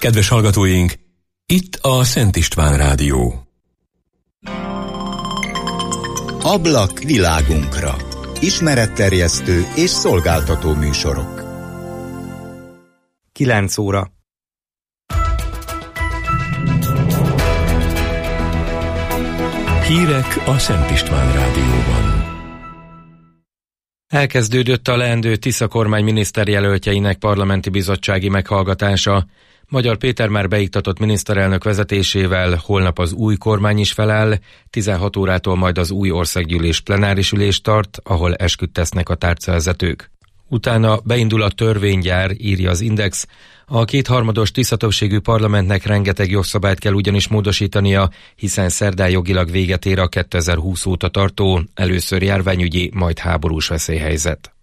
Kedves hallgatóink, itt a Szent István Rádió. Ablak világunkra. Ismeretterjesztő és szolgáltató műsorok. 9 óra. Hírek a Szent István Rádióban. Elkezdődött a leendő Tisza kormány miniszterjelöltjeinek parlamenti bizottsági meghallgatása. Magyar Péter már beiktatott miniszterelnök vezetésével holnap az új kormány is feláll, 16 órától majd az új országgyűlés plenáris ülést tart, ahol esküt tesznek a tárcavezetők. Utána beindul a törvénygyár, írja az Index. A kétharmados Tisza többségű parlamentnek rengeteg jogszabályt kell ugyanis módosítania, hiszen szerdán jogilag véget ér a 2020 óta tartó, először járványügyi, majd háborús veszélyhelyzet.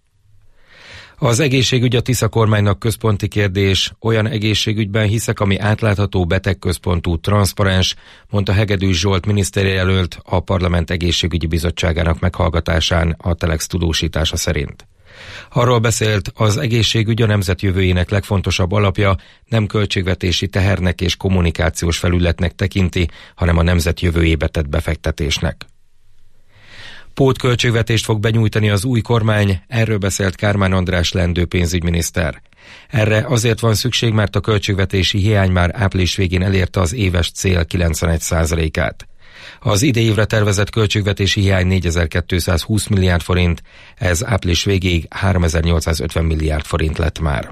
Az egészségügy a Tisza kormánynak központi kérdés. Olyan egészségügyben hiszek, ami átlátható, betegközpontú, transzparens, mondta Hegedűs Zsolt miniszterjelölt a Parlament Egészségügyi Bizottságának meghallgatásán a Telex tudósítása szerint. Arról beszélt, az egészségügy a nemzet jövőjének legfontosabb alapja, nem költségvetési tehernek és kommunikációs felületnek tekinti, hanem a nemzet jövőjébe tett befektetésnek. Pótköltségvetést fog benyújtani az új kormány, erről beszélt Kármán András leendő pénzügyminiszter. Erre azért van szükség, mert a költségvetési hiány már április végén elérte az éves cél 91%-át. Az idei évre tervezett költségvetési hiány 4220 milliárd forint, ez április végéig 3850 milliárd forint lett már.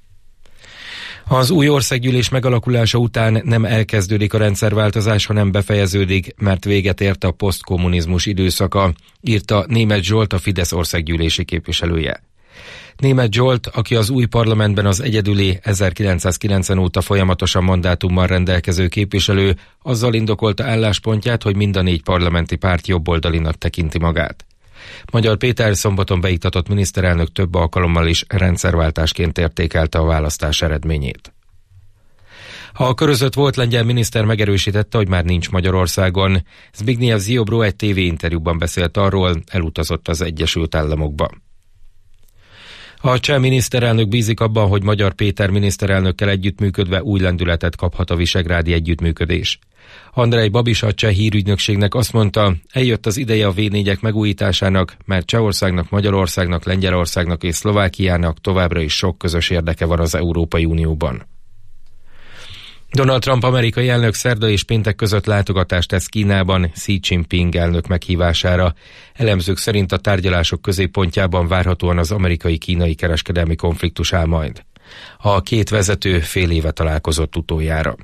Az új országgyűlés megalakulása után nem elkezdődik a rendszerváltozás, hanem befejeződik, mert véget ért a posztkommunizmus időszaka, írta Németh Zsolt, a Fidesz országgyűlési képviselője. Németh Zsolt, aki az új parlamentben az egyedüli 1990 óta folyamatosan mandátummal rendelkező képviselő, azzal indokolta álláspontját, hogy mind a 4 parlamenti párt jobboldalinak tekinti magát. Magyar Péter szombaton beiktatott miniszterelnök több alkalommal is rendszerváltásként értékelte a választás eredményét. A körözött volt lengyel miniszter megerősítette, hogy már nincs Magyarországon. Zbigniew Ziobro egy tévéinterjúban beszélt arról, elutazott az Egyesült Államokba. A cseh miniszterelnök bízik abban, hogy Magyar Péter miniszterelnökkel együttműködve új lendületet kaphat a visegrádi együttműködés. Andrej Babis, a cseh hírügynökségnek azt mondta, eljött az ideje a V4-ek megújításának, mert Csehországnak, Magyarországnak, Lengyelországnak és Szlovákiának továbbra is sok közös érdeke van az Európai Unióban. Donald Trump amerikai elnök szerda és péntek között látogatást tesz Kínában Xi Jinping elnök meghívására. Elemzők szerint a tárgyalások középpontjában várhatóan az amerikai-kínai kereskedelmi konfliktus áll majd. A két vezető fél éve találkozott utoljára.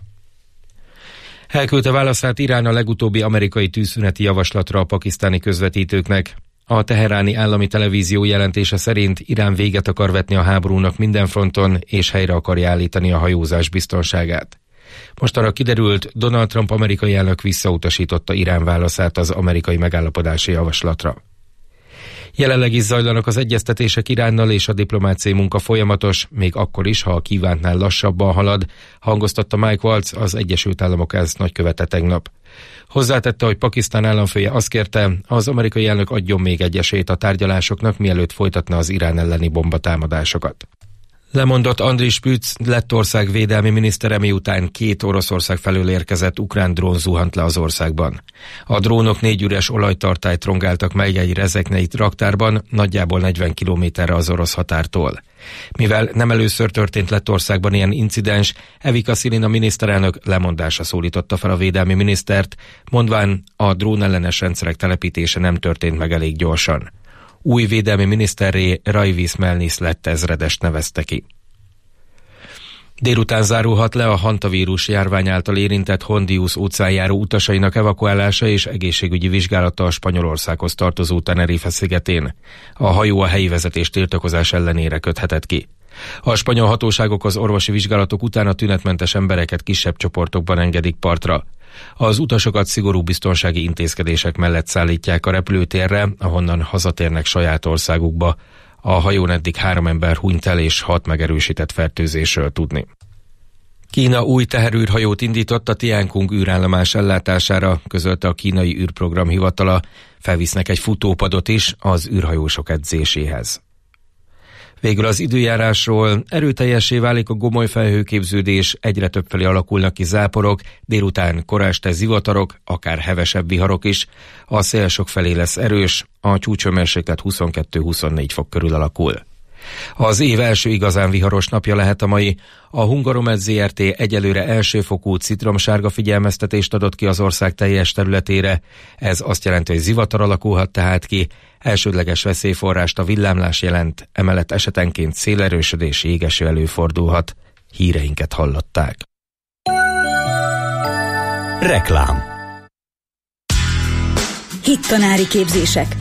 Elküldte válaszát Irán a legutóbbi amerikai tűzszüneti javaslatra a pakisztáni közvetítőknek. A teheráni állami televízió jelentése szerint Irán véget akar vetni a háborúnak minden fronton, és helyre akarja állítani a hajózás biztonságát. Mostanra kiderült, Donald Trump amerikai elnök visszautasította Irán válaszát az amerikai megállapodási javaslatra. Jelenleg is zajlanak az egyeztetések Iránnal, és a diplomáciai munka folyamatos, még akkor is, ha a kívántnál lassabban halad, hangoztatta Mike Waltz, az Egyesült Államok ENSZ nagykövete tegnap. Hozzátette, hogy Pakisztán államfője azt kérte, az amerikai elnök adjon még egy esélyt a tárgyalásoknak, mielőtt folytatna az Irán elleni bombatámadásokat. Lemondott Andris Spütz, Lettország védelmi minisztere, miután 2 Oroszország felől érkezett ukrán drón zuhant le az országban. A drónok 4 üres olajtartályt rongáltak meg egy rezeknei raktárban, nagyjából 40 kilométerre az orosz határtól. Mivel nem először történt Lettországban ilyen incidens, Evika Szilina miniszterelnök lemondásra szólította fel a védelmi minisztert, mondván, a drónellenes rendszerek telepítése nem történt meg elég gyorsan. Új védelmi miniszterré Raivis Melnis lett ezredest nevezte ki. Délután zárulhat le a hantavírus járvány által érintett Hondius óceánjáró utasainak evakuálása és egészségügyi vizsgálata a Spanyolországhoz tartozó Tenerife szigetén. A hajó a helyi vezetés tiltakozás ellenére köthetett ki. A spanyol hatóságok az orvosi vizsgálatok után a tünetmentes embereket kisebb csoportokban engedik partra. Az utasokat szigorú biztonsági intézkedések mellett szállítják a repülőtérre, ahonnan hazatérnek saját országukba. A hajón eddig 3 ember hunyt el és 6 megerősített fertőzésről tudni. Kína új teherűrhajót indított a Tiankung űrállomás ellátására, közölte a kínai űrprogram hivatala, felvisznek egy futópadot is az űrhajósok edzéséhez. Végül az időjárásról: erőteljessé válik a gomoly felhőképződés, egyre többfelé alakulnak ki záporok, délután kora este zivatarok, akár hevesebb viharok is. A szél sokfelé lesz erős, a csúcshőmérséklet 22-24 fok körül alakul. Az év első igazán viharos napja lehet a mai. A Hungaromed Zrt. Egyelőre elsőfokú citromsárga figyelmeztetést adott ki az ország teljes területére. Ez azt jelenti, hogy zivatar alakulhat tehát ki. Elsődleges veszélyforrást a villámlás jelent, emellett esetenként szélerősödés, jégeső előfordulhat. Híreinket hallották. Reklám. Hittanári képzések.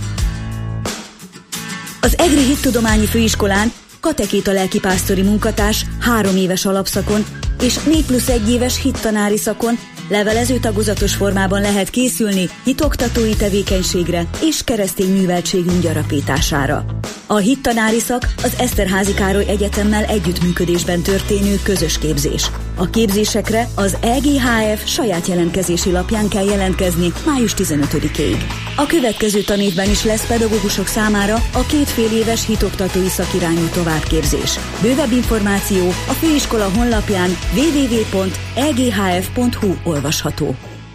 Az EGRI Hittudományi Főiskolán katekéta lelkipásztori munkatárs 3 éves alapszakon és 4+1 éves hittanári szakon levelező tagozatos formában lehet készülni hitoktatói tevékenységre és keresztény műveltségünk gyarapítására. A hittanári szak az Eszterházy Károly Egyetemmel együttműködésben történő közös képzés. A képzésekre az EGHF saját jelentkezési lapján kell jelentkezni május 15-ig. A következő tanévben is lesz pedagógusok számára a 2 fél éves hitoktatói szakirányú továbbképzés. Bővebb információ a főiskola honlapján www.eghf.hu olvasható.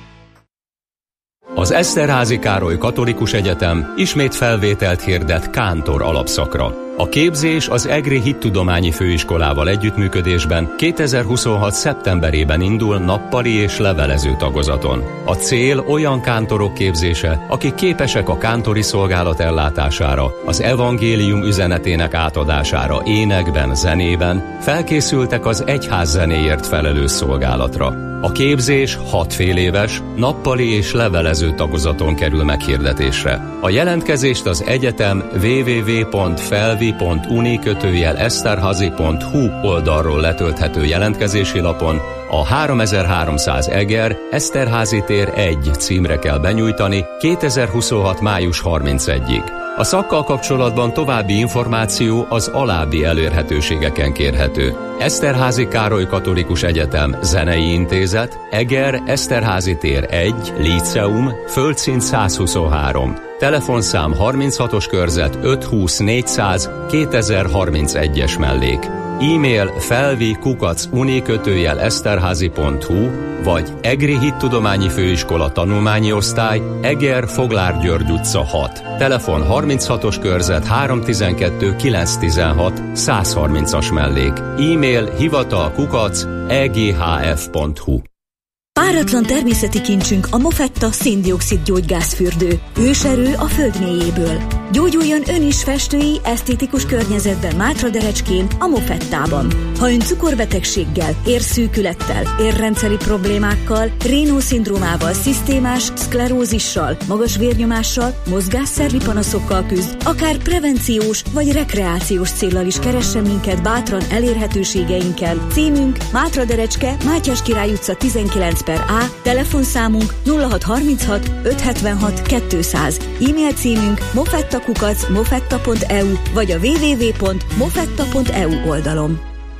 Az Eszterházy Károly Katolikus Egyetem ismét felvételt hirdet kántor alapszakra. A képzés az EGRI Hittudományi Főiskolával együttműködésben 2026. szeptemberében indul nappali és levelező tagozaton. A cél olyan kántorok képzése, akik képesek a kántori szolgálat ellátására, az evangélium üzenetének átadására énekben, zenében, felkészültek az egyház zenéért felelős szolgálatra. A képzés 6 fél éves, nappali és levelező tagozaton kerül meghirdetésre. A jelentkezést az egyetem www.felvi.uni/eszterhazy.hu oldalról letölthető jelentkezési lapon a 3300 Eger, Eszterházy tér 1 címre kell benyújtani 2026. május 31-ig. A szakkal kapcsolatban további információ az alábbi elérhetőségeken kérhető: Eszterházy Károly Katolikus Egyetem Zenei Intézet, Eger, Eszterházy tér 1, Líceum, földszint 123, telefonszám 36-os körzet 520 400 2031-es mellék. E-mail felvi@uni/eszterházy.hu vagy EGRI Hittudományi Főiskola Tanulmányi Osztály, Eger, Foglár György utca 6. Telefon 36-os körzet 312 916 130-as mellék. E-mail hivatal@eghf.hu. Páratlan természeti kincsünk a Mofetta széndioxid gyógygázfürdő. Őserő a föld mélyéből. Gyógyuljon ön is festői, esztétikus környezetben Mátraderecskén, a Mofettában. Ha ön cukorbetegséggel, érszűkülettel, érrendszeri problémákkal, Raynaud-szindrómával, szisztémás szklerózissal, magas vérnyomással, mozgásszervi panaszokkal küzd, akár prevenciós vagy rekreációs céllal is keressen minket bátran elérhetőségeinkkel. Címünk Mátraderecske, Mátyás Király utca 19/A, telefonszámunk 0636 576 200, e-mail címünk mofetta@mofetta.eu vagy a www.mofetta.eu oldalon.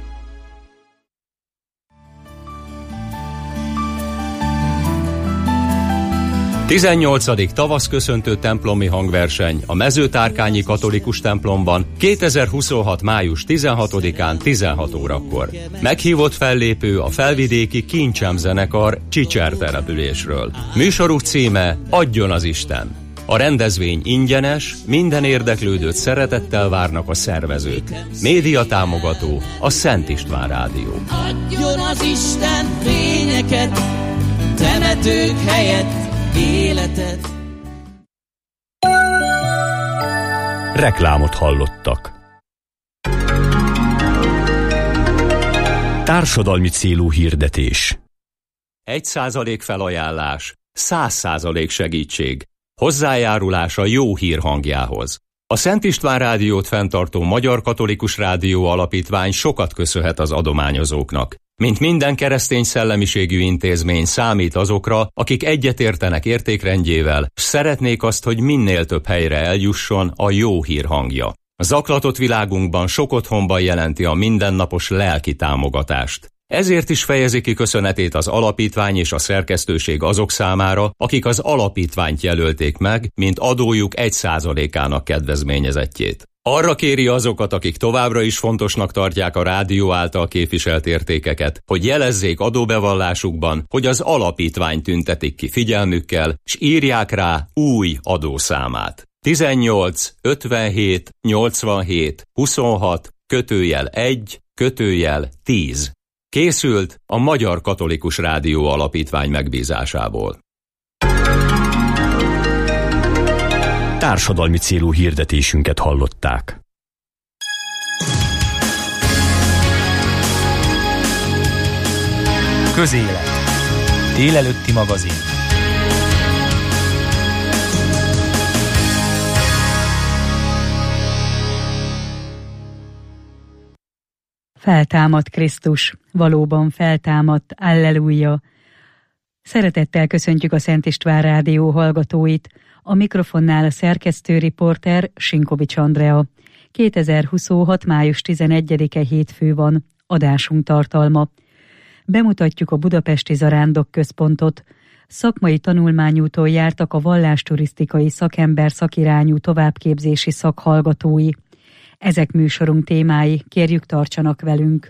A 18. tavaszköszöntő templomi hangverseny a Mezőtárkányi Katolikus templomban 2026. május 16-án 16 órakor. Meghívott fellépő a felvidéki Kincsem zenekar Csicser településről. Műsoruk címe Adjon az Isten. A rendezvény ingyenes, minden érdeklődőt szeretettel várnak a szervezők. Média támogató a Szent István Rádió. Adjon az Isten fényeket, temetők helyett életet. Reklámot hallottak. Társadalmi célú hirdetés. 1% felajánlás, 100% segítség. Hozzájárulás a jó hír hangjához. A Szent István Rádiót fenntartó Magyar Katolikus Rádió Alapítvány sokat köszönhet az adományozóknak. Mint minden keresztény szellemiségű intézmény számít azokra, akik egyetértenek értékrendjével, s szeretnék azt, hogy minél több helyre eljusson a jó hír hangja. A zaklatott világunkban sok otthonban jelenti a mindennapos lelki támogatást. Ezért is fejezi ki köszönetét az alapítvány és a szerkesztőség azok számára, akik az alapítványt jelölték meg, mint adójuk 1%-ának kedvezményezettjét. Arra kéri azokat, akik továbbra is fontosnak tartják a rádió által képviselt értékeket, hogy jelezzék adóbevallásukban, hogy az alapítvány tüntetik ki figyelmükkel, s írják rá új adószámát. 18 57 87 26 /1 /10. Készült a Magyar Katolikus Rádió Alapítvány megbízásából. Társadalmi célú hirdetésünket hallották. Közélet. Délelőtti magazin. Feltámadt Krisztus, valóban feltámadt, alleluja! Szeretettel köszöntjük a Szent István Rádió hallgatóit. A mikrofonnál a szerkesztő riporter Sinkovics Andrea. 2026. május 11-e hétfő van, adásunk tartalma. Bemutatjuk a Budapesti Zarándok Központot. Szakmai tanulmányúton jártak a vallásturisztikai szakember szakirányú továbbképzési szakhallgatói. Ezek műsorunk témái, kérjük tartsanak velünk.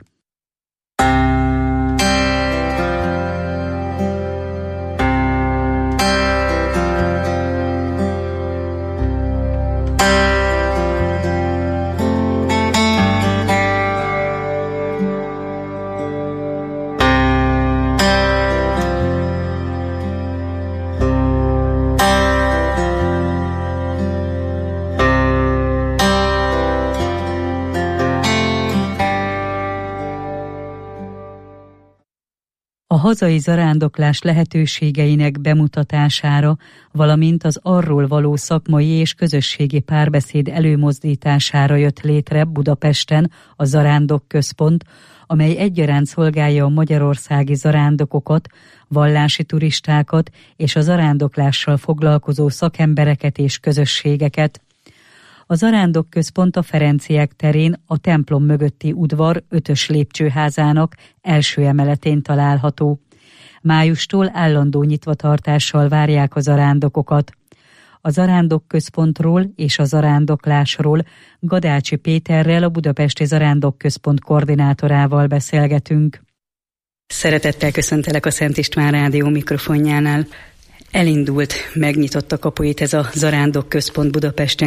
A hazai zarándoklás lehetőségeinek bemutatására, valamint az arról való szakmai és közösségi párbeszéd előmozdítására jött létre Budapesten a Zarándok Központ, amely egyaránt szolgálja a magyarországi zarándokokat, vallási turistákat és a zarándoklással foglalkozó szakembereket és közösségeket. A Zarándok Központ a Ferenciek terén a templom mögötti udvar 5-ös lépcsőházának első emeletén található. Májustól állandó nyitvatartással várják a zarándokokat. A Zarándok Központról és a zarándoklásról Gadácsi Péterrel, a Budapesti Zarándok Központ koordinátorával beszélgetünk. Szeretettel köszöntelek a Szent István Rádió mikrofonjánál. Elindult, megnyitotta kapuit ez a Zarándok Központ Budapesten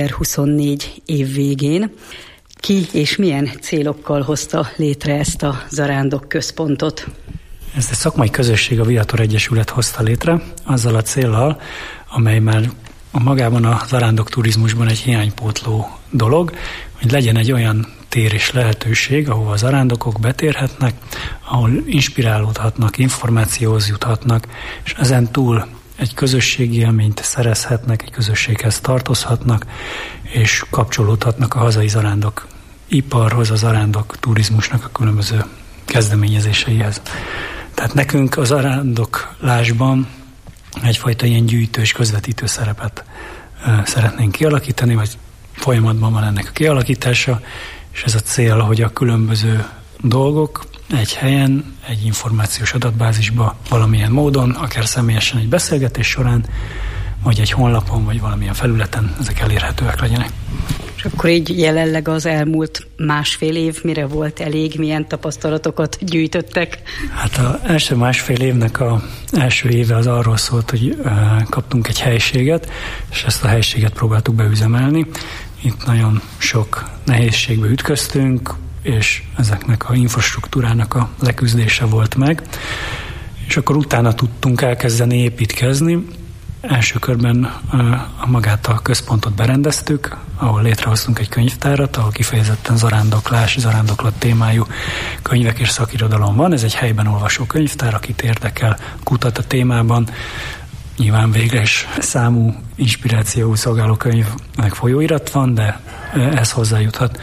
2024 év végén. Ki és milyen célokkal hozta létre ezt a Zarándok Központot? Ezt egy szakmai közösség, a Viator Egyesület hozta létre, azzal a céllal, amely már magában a zarándok turizmusban egy hiánypótló dolog, hogy legyen egy olyan tér és lehetőség, ahova a zarándokok betérhetnek, ahol inspirálódhatnak, információhoz juthatnak, és ezen túl egy közösségi élményt szerezhetnek, egy közösséghez tartozhatnak, és kapcsolódhatnak a hazai zarándok iparhoz, a zarándok turizmusnak a különböző kezdeményezéseihez. Tehát nekünk a zarándoklásban egyfajta ilyen gyűjtő és közvetítő szerepet szeretnénk kialakítani, vagy folyamatban van ennek a kialakítása, és ez a cél, hogy a különböző dolgok egy helyen, egy információs adatbázisba valamilyen módon, akár személyesen egy beszélgetés során, vagy egy honlapon, vagy valamilyen felületen ezek elérhetőek legyenek. És akkor így jelenleg az elmúlt másfél év mire volt elég, milyen tapasztalatokat gyűjtöttek? Hát az első másfél évnek az első éve az arról szólt, hogy kaptunk egy helységet, és ezt a helységet próbáltuk beüzemelni. Itt nagyon sok nehézségbe ütköztünk, és ezeknek a infrastruktúrának a leküzdése volt meg. És akkor utána tudtunk elkezdeni építkezni. Első körben magát a központot berendeztük, ahol létrehoztunk egy könyvtárat, ahol kifejezetten zarándoklás, zarándoklat témájú könyvek és szakirodalom van. Ez egy helyben olvasó könyvtár, akit érdekel, kutat a témában. Nyilván véges számú inspirációú szolgáló könyv meg folyóirat van, de ez hozzájuthat.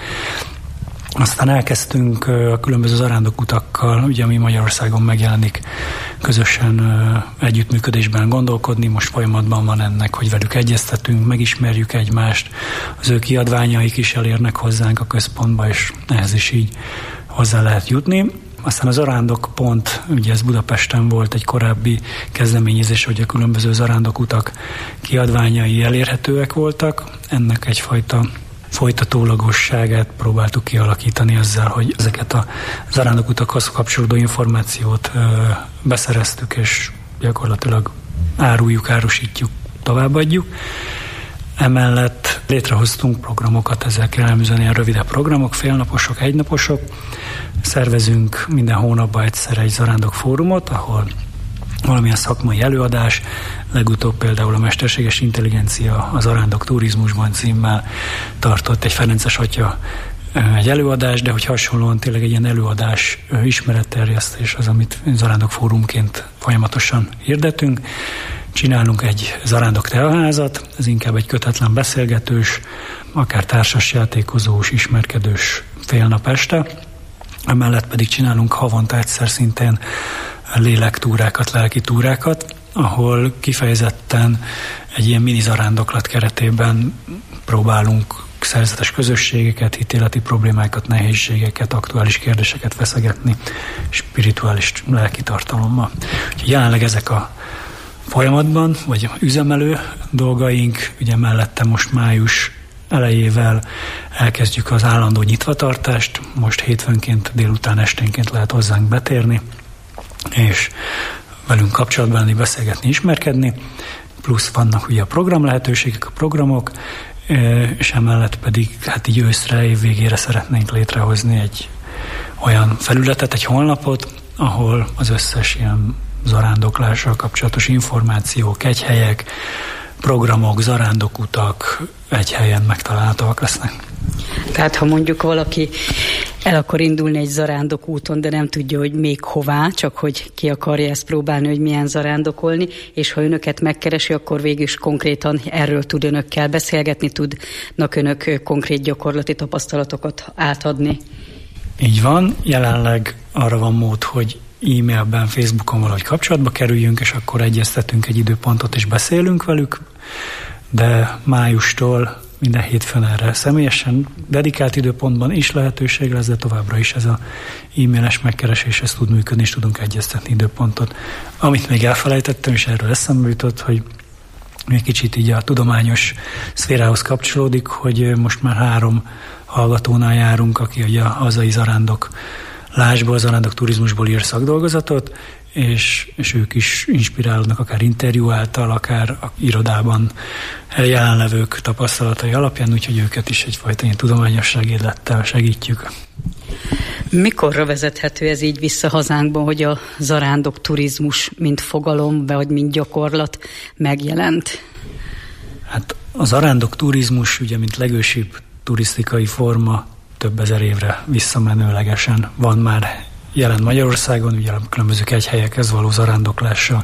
Aztán elkezdtünk a különböző zarándokutakkal, ugye ami Magyarországon megjelenik, közösen együttműködésben gondolkodni. Most folyamatban van ennek, hogy velük egyeztetünk, megismerjük egymást. Az ő kiadványaik is elérnek hozzánk a központba, és ehhez is így hozzá lehet jutni. Aztán a Zarándok Pont, ugye ez Budapesten volt egy korábbi kezdeményezés, hogy a különböző zarándokutak kiadványai elérhetőek voltak. Ennek egyfajta folytatólagosságát próbáltuk kialakítani ezzel, hogy ezeket a zarándokutakhoz kapcsolódó információt beszereztük, és gyakorlatilag árusítjuk, továbbadjuk. Emellett létrehoztunk programokat, ezek jellemzően ilyen rövidebb programok, félnaposok, egynaposok. Szervezünk minden hónapban egyszer egy zarándok fórumot, ahol valamilyen szakmai előadás, legutóbb például a Mesterséges Intelligencia a zarándok turizmusban címmel tartott egy ferences atya egy előadás, de hogy hasonlóan tényleg egy ilyen előadás, ismeretterjesztés az, amit zarándok fórumként folyamatosan hirdetünk. Csinálunk egy zarándok teaházat, ez inkább egy kötetlen beszélgetős, akár társasjátékozós, ismerkedős félnap este. Emellett pedig csinálunk havonta egyszer szintén lélektúrákat, lelki túrákat, ahol kifejezetten egy ilyen mini zarándoklat keretében próbálunk szerzetes közösségeket, hitéleti problémákat, nehézségeket, aktuális kérdéseket feszegetni spirituális lelki tartalommal. Úgyhogy jelenleg ezek a folyamatban, vagy üzemelő dolgaink, ugye mellette most május elejével elkezdjük az állandó nyitvatartást, most hétfőnként, délután esténként lehet hozzánk betérni, és velünk kapcsolatban lenni, beszélgetni, ismerkedni, plusz vannak ugye a program lehetőségek, a programok, és emellett pedig hát így őszre, év végére szeretnénk létrehozni egy olyan felületet, egy honlapot, ahol az összes ilyen zarándoklással kapcsolatos információk, egyhelyek, programok, zarándokutak egy helyen megtalálhatóak lesznek. Tehát ha mondjuk valaki el akar indulni egy zarándok úton, de nem tudja, hogy még hová, csak hogy ki akarja ezt próbálni, hogy milyen zarándokolni, és ha önöket megkeresi, akkor végül is konkrétan erről tud önökkel beszélgetni, tudnak önök konkrét gyakorlati tapasztalatokat átadni. Így van, jelenleg arra van mód, hogy e-mailben, Facebookon valahogy kapcsolatba kerüljünk, és akkor egyeztetünk egy időpontot, és beszélünk velük, de májustól minden hétfőn erre személyesen dedikált időpontban is lehetőség lesz, de továbbra is ez a e-mailes megkeresés, ez tud működni, és tudunk egyeztetni időpontot. Amit még elfelejtettem, és erről eszembe jutott, hogy még kicsit így a tudományos szférához kapcsolódik, hogy most már 3 hallgatónál járunk, aki ugye a hazai zarándoklásból, zarándok turizmusból ír szakdolgozatot, és ők is inspirálódnak akár interjú által, akár a irodában jelenlevők tapasztalatai alapján, úgyhogy őket is egyfajta ilyen tudományos segédlettel segítjük. Mikorra vezethető ez így vissza hazánkban, hogy a zarándok turizmus mint fogalom, vagy mint gyakorlat megjelent? Hát a zarándok turizmus, ugye mint legősibb turisztikai forma több ezer évre visszamenőlegesen van már jelen Magyarországon, ugye a különböző kegyhelyekhez való zarándoklással.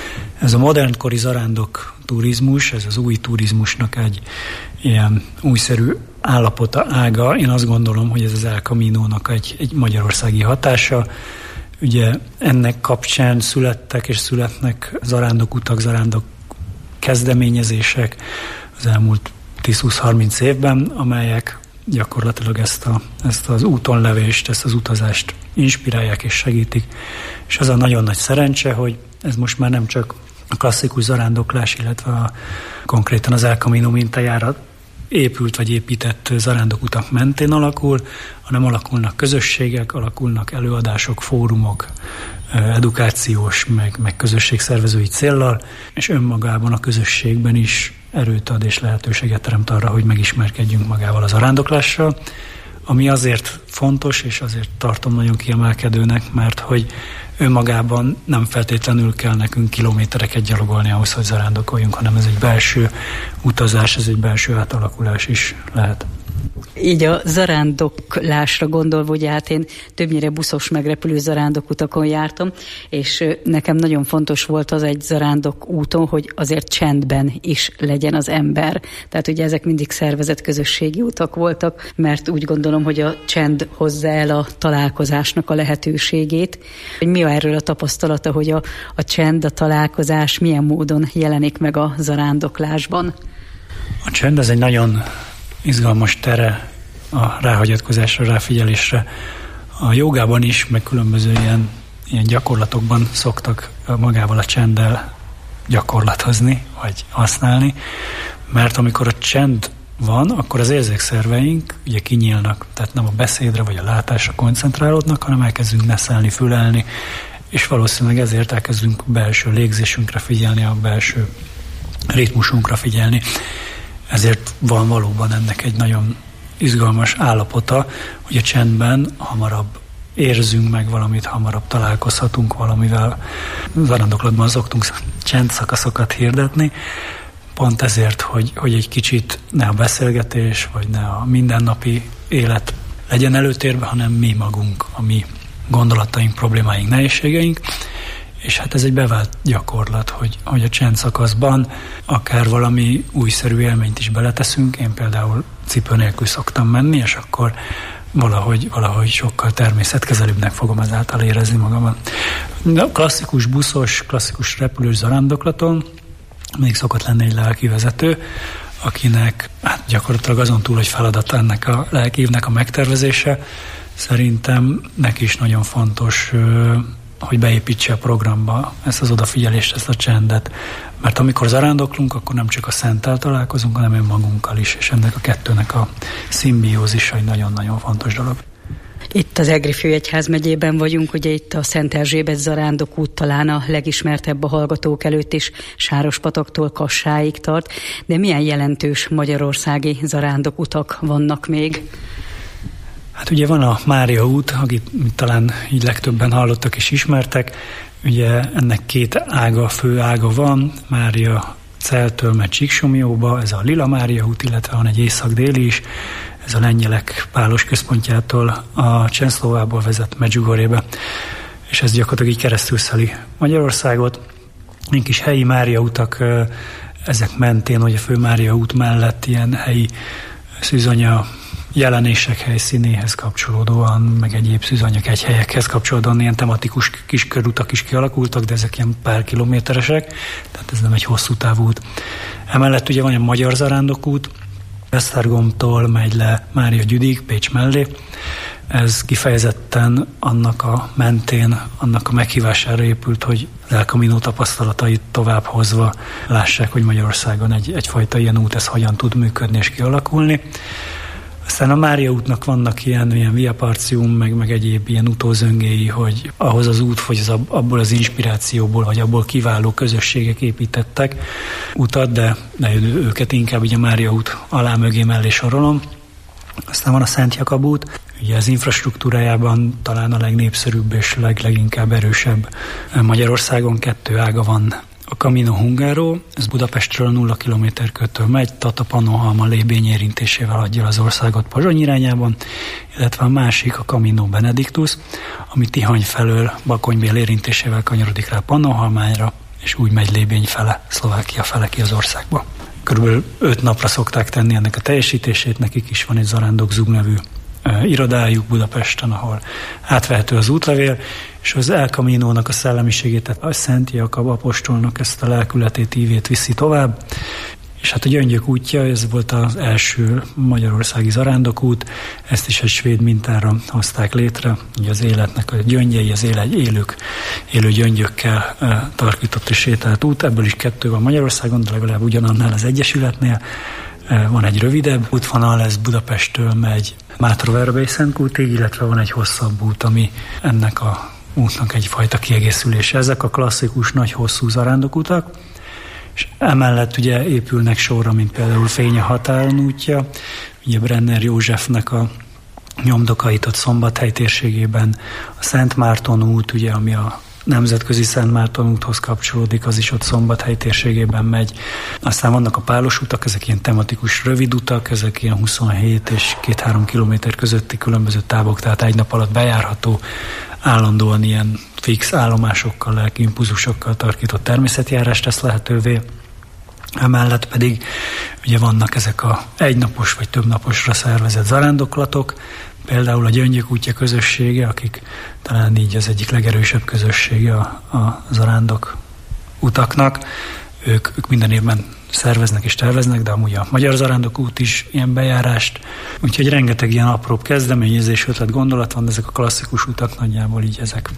Ez a modernkori zarándok turizmus, ez az új turizmusnak egy ilyen újszerű állapota, ága. Én azt gondolom, hogy ez az El Camino-nak egy magyarországi hatása. Ugye ennek kapcsán születtek és születnek zarándokutak, zarándok kezdeményezések az elmúlt 10-20-30 évben, amelyek gyakorlatilag ezt az útonlevést, ezt az utazást inspirálják és segítik. És az a nagyon nagy szerencse, hogy ez most már nem csak a klasszikus zarándoklás, illetve konkrétan az El Camino mintájára épült vagy épített zarándokutak mentén alakul, hanem alakulnak közösségek, alakulnak előadások, fórumok, edukációs, meg közösségszervezői céllal, és önmagában a közösségben is erőt ad és lehetőséget teremt arra, hogy megismerkedjünk magával az zarándoklással, ami azért fontos, és azért tartom nagyon kiemelkedőnek, mert hogy önmagában nem feltétlenül kell nekünk kilométereket gyalogolni ahhoz, hogy zarándokoljunk, hanem ez egy belső utazás, ez egy belső átalakulás is lehet. Így a zarándoklásra gondolva, ugye hát én többnyire buszos megrepülő zarándokutakon jártam, és nekem nagyon fontos volt az egy zarándok úton, hogy azért csendben is legyen az ember. Tehát ugye ezek mindig szervezett közösségi utak voltak, mert úgy gondolom, hogy a csend hozza el a találkozásnak a lehetőségét. Hogy mi erről a tapasztalata, hogy a csend, a találkozás milyen módon jelenik meg a zarándoklásban? A csend az egy nagyon izgalmas tere a ráhagyatkozásra, ráfigyelésre. A jogában is, meg különböző ilyen gyakorlatokban szoktak magával a csenddel gyakorlatozni, vagy használni, mert amikor a csend van, akkor az érzékszerveink ugye kinyílnak, tehát nem a beszédre vagy a látásra koncentrálódnak, hanem elkezdünk neszelni, fülelni, és valószínűleg ezért elkezdünk a belső légzésünkre figyelni, a belső ritmusunkra figyelni. Ezért van valóban ennek egy nagyon izgalmas állapota, hogy a csendben hamarabb érzünk meg valamit, hamarabb találkozhatunk valamivel. Zarándoklatban szoktunk csendszakaszokat hirdetni, pont ezért, hogy egy kicsit ne a beszélgetés, vagy ne a mindennapi élet legyen előtérben, hanem mi magunk, a mi gondolataink, problémáink, nehézségeink. És hát ez egy bevált gyakorlat, hogy a csendszakaszban akár valami újszerű élményt is beleteszünk. Én például cipő nélkül szoktam menni, és akkor valahogy sokkal természetkezelőbbnek fogom ezáltal érezni magamat. A klasszikus buszos, klasszikus repülős zarándoklaton még szokott lenni egy lelkivezető, akinek hát gyakorlatilag azon túl, hogy feladata ennek a lelkívnek a megtervezése, szerintem neki is nagyon fontos, hogy beépítse a programba ezt az odafigyelést, ezt a csendet. Mert amikor zarándoklunk, akkor nem csak a Szenttel találkozunk, hanem önmagunkkal is, és ennek a kettőnek a szimbiózisa egy nagyon-nagyon fontos dolog. Itt az Egri Főegyházmegyében vagyunk, ugye itt a Szent Erzsébet zarándok út talán a legismertebb a hallgatók előtt is, Sárospataktól Kassáig tart, de milyen jelentős magyarországi zarándokutak vannak még? Hát ugye van a Mária út, akit talán így legtöbben hallottak és ismertek, ugye ennek két ága, fő ága van, Mária Celtől megy Csíksomjóba, ez a Lila Mária út, illetve van egy észak-déli is, ez a lengyelek pálos központjától a Csenszlovából vezet Medjugorjébe, és ez gyakorlatilag így keresztülszeli Magyarországot. Ilyen kis helyi Mária utak, ezek mentén, hogy a fő Mária út mellett ilyen helyi szűzanya jelenések helyszínéhez kapcsolódóan, meg egyéb szűzanya kegyhelyekhez kapcsolódóan ilyen tematikus kis körutak is kialakultak, de ezek ilyen pár kilométeresek, tehát ez nem egy hosszú távú út. Emellett ugye van a Magyar Zarándokút, Esztergomtól megy le Mária Gyüdig, Pécs mellé. Ez kifejezetten annak a mentén, annak a meghívására épült, hogy az El Camino tapasztalatait továbbhozva lássák, hogy Magyarországon egyfajta ilyen út, ez hogyan tud működni és kialakulni. Aztán a Mária útnak vannak ilyen Via Partium, meg egyéb ilyen utózöngéi, hogy ahhoz az út, hogy abból az inspirációból, vagy abból kiváló közösségek építettek utat, de őket inkább így a Mária út alá mögé mellé sorolom. Aztán van a Szent Jakab út, ugye az infrastruktúrájában talán a legnépszerűbb és leginkább erősebb Magyarországon. 2 ága van. A Camino Hungaro, ez Budapestről 0 km-től megy, Tata-Pannonhalma lébény érintésével adja az országot Pozsony irányában, illetve a másik a Camino Benedictus, ami Tihany felől Bakonybél érintésével kanyarodik rá Pannonhalmára, és úgy megy lébény fele, Szlovákia fele ki az országba. Körülbelül 5 napra szokták tenni ennek a teljesítését, nekik is van egy Zarándok Zug nevű irodájuk Budapesten, ahol átvehető az útlevél, és az El Camino-nak a szellemiségét, tehát a Szent Jakab apostolnak ezt a lelkületét, ívét viszi tovább. És hát a Gyöngyök útja, ez volt az első magyarországi zarándokút, ezt is egy svéd mintára hozták létre, ugye az életnek a gyöngyei, az élő gyöngyökkel tarkított és sétált út, ebből is 2 van Magyarországon, de legalább ugyanannál az Egyesületnél. Van egy rövidebb útvonal, ez Budapesttől megy Mátraverbély Szentkútig, illetve van egy hosszabb út, ami ennek a útnak egyfajta kiegészülése. Ezek a klasszikus nagy hosszú zarándokutak, és emellett ugye épülnek sorra, mint például Fény a határon útja, ugye Brenner Józsefnek a nyomdokait ott Szombathely térségében, a Szent Márton út, ugye, ami a nemzetközi Szent Márton úthoz kapcsolódik, az is ott Szombathely térségében megy. Aztán vannak a pálos utak, ezek ilyen tematikus rövid utak, ezek ilyen 27 és 2-3 kilométer közötti különböző távok, tehát egy nap alatt bejárható, állandóan ilyen fix állomásokkal, lelki impulzusokkal tarkított természetjárást tesz lehetővé. Emellett pedig ugye vannak ezek a egynapos vagy több naposra szervezett zarándoklatok, például a Gyöngyök útja közössége, akik talán így az egyik legerősebb közössége a zarándok utaknak. Ők minden évben szerveznek és terveznek, de amúgy a Magyar Zarándok út is ilyen bejárást. Úgyhogy rengeteg ilyen apróbb kezdeményezés, ötlet, gondolat van, de ezek a klasszikus utak nagyjából így ezek.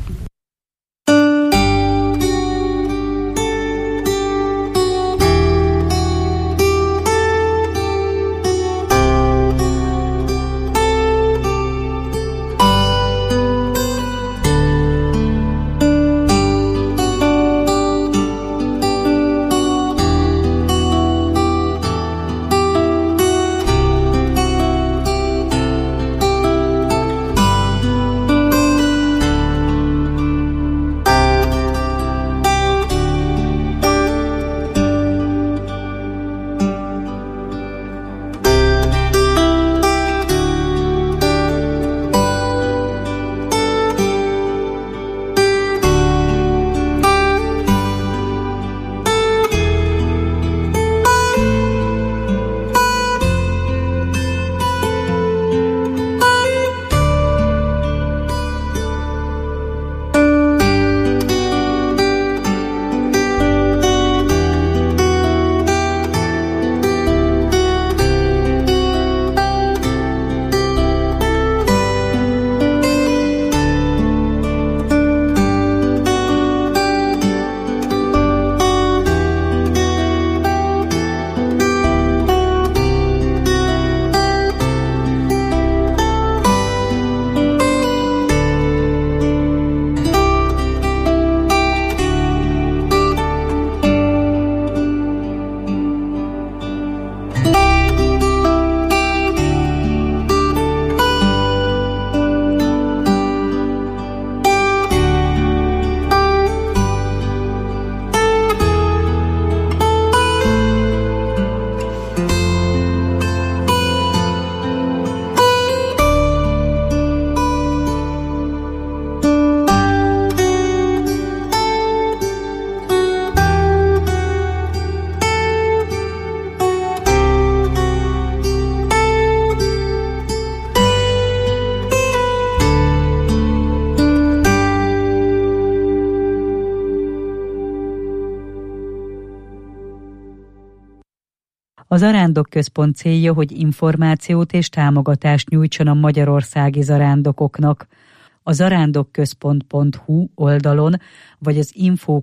A Zarándokközpont célja, hogy információt és támogatást nyújtson a magyarországi zarándokoknak. A zarándokközpont.hu oldalon, vagy az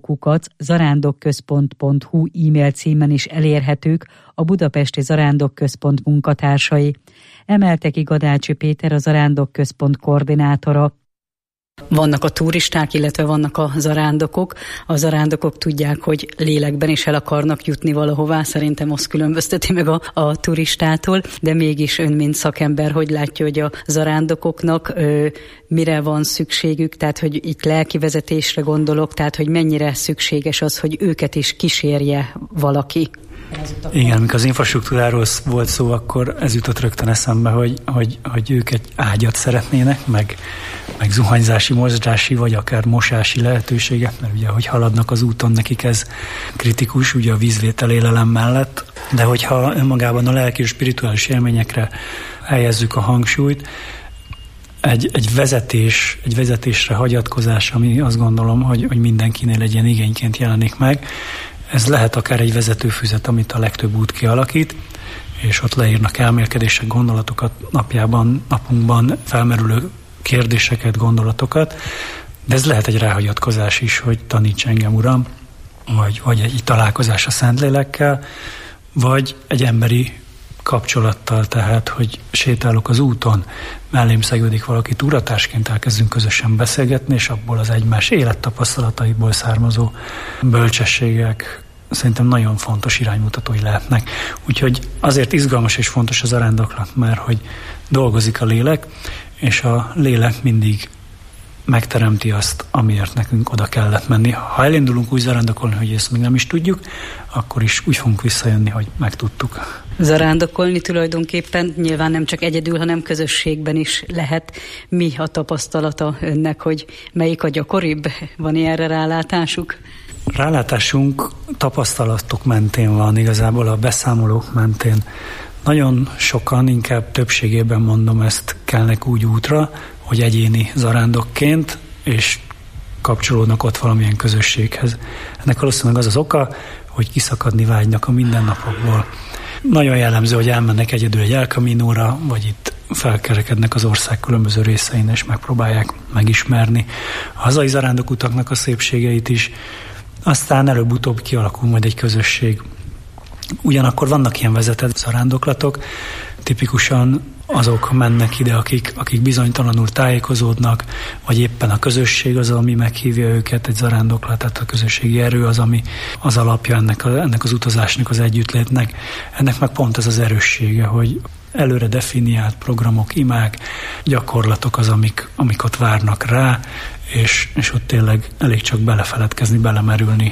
info@zarándokközpont.hu e-mail címen is elérhetők a Budapesti Zarándokközpont munkatársai. Emelte ki Gadácsi Péter, a Zarándokközpont koordinátora. Vannak a turisták, illetve vannak a zarándokok. A zarándokok tudják, hogy lélekben is el akarnak jutni valahová, szerintem azt különbözteti meg a turistától, de mégis ön, mint szakember, hogy látja, hogy a zarándokoknak mire van szükségük, tehát hogy itt lelkivezetésre gondolok, tehát hogy mennyire szükséges az, hogy őket is kísérje valaki. Igen, amikor az infrastruktúráról volt szó, akkor ez jutott rögtön eszembe, hogy ők egy ágyat szeretnének, meg zuhanyzási, mozgási, vagy akár mosási lehetőséget, mert ugye, hogy haladnak az úton, nekik ez kritikus, ugye a vízvétel élelem mellett, de hogyha önmagában a lelki és spirituális élményekre helyezzük a hangsúlyt, egy vezetésre hagyatkozás, ami azt gondolom, hogy mindenkinél egy ilyen igényként jelenik meg. Ez lehet akár egy vezetőfüzet, amit a legtöbb út kialakít, és ott leírnak elmélkedések, gondolatokat, napunkban felmerülő kérdéseket, gondolatokat, de ez lehet egy ráhagyatkozás is, hogy taníts engem, Uram, vagy egy találkozás a Szentlélekkel, vagy egy emberi kapcsolattal, tehát, hogy sétálok az úton, mellém szegődik valaki, túratársként elkezdünk közösen beszélgetni, és abból az egymás élettapasztalataiból származó bölcsességek szerintem nagyon fontos iránymutatói lehetnek. Úgyhogy azért izgalmas és fontos az zarándoklat, mert hogy dolgozik a lélek, és a lélek mindig megteremti azt, amiért nekünk oda kellett menni. Ha elindulunk úgy zarándokolni, hogy ezt még nem is tudjuk, akkor is úgy fogunk visszajönni, hogy megtudtuk. Zarándokolni tulajdonképpen nyilván nem csak egyedül, hanem közösségben is lehet. Mi a tapasztalata önnek, hogy melyik a gyakoribb? Van ilyenre rálátásuk? Rálátásunk tapasztalatok mentén van, igazából a beszámolók mentén. Nagyon sokan, inkább többségében mondom, ezt kelnek úgy útra, hogy egyéni zarándokként, és kapcsolódnak ott valamilyen közösséghez. Ennek valószínűleg az az oka, hogy kiszakadni vágynak a mindennapokból. Nagyon jellemző, hogy elmennek egyedül egy El Caminóra, vagy itt felkerekednek az ország különböző részein, és megpróbálják megismerni a hazai zarándokutaknak a szépségeit is. Aztán előbb-utóbb kialakul majd egy közösség. Ugyanakkor vannak ilyen vezetett zarándoklatok, tipikusan azok mennek ide, akik bizonytalanul tájékozódnak, vagy éppen a közösség az, ami meghívja őket, egy zarándoklat, tehát a közösségi erő az, ami az alapja ennek az utazásnak, az együttlétnek. Ennek meg pont ez az erőssége, hogy előre definiált programok, imák, gyakorlatok az, amik ott várnak rá, és ott tényleg elég csak belefeledkezni, belemerülni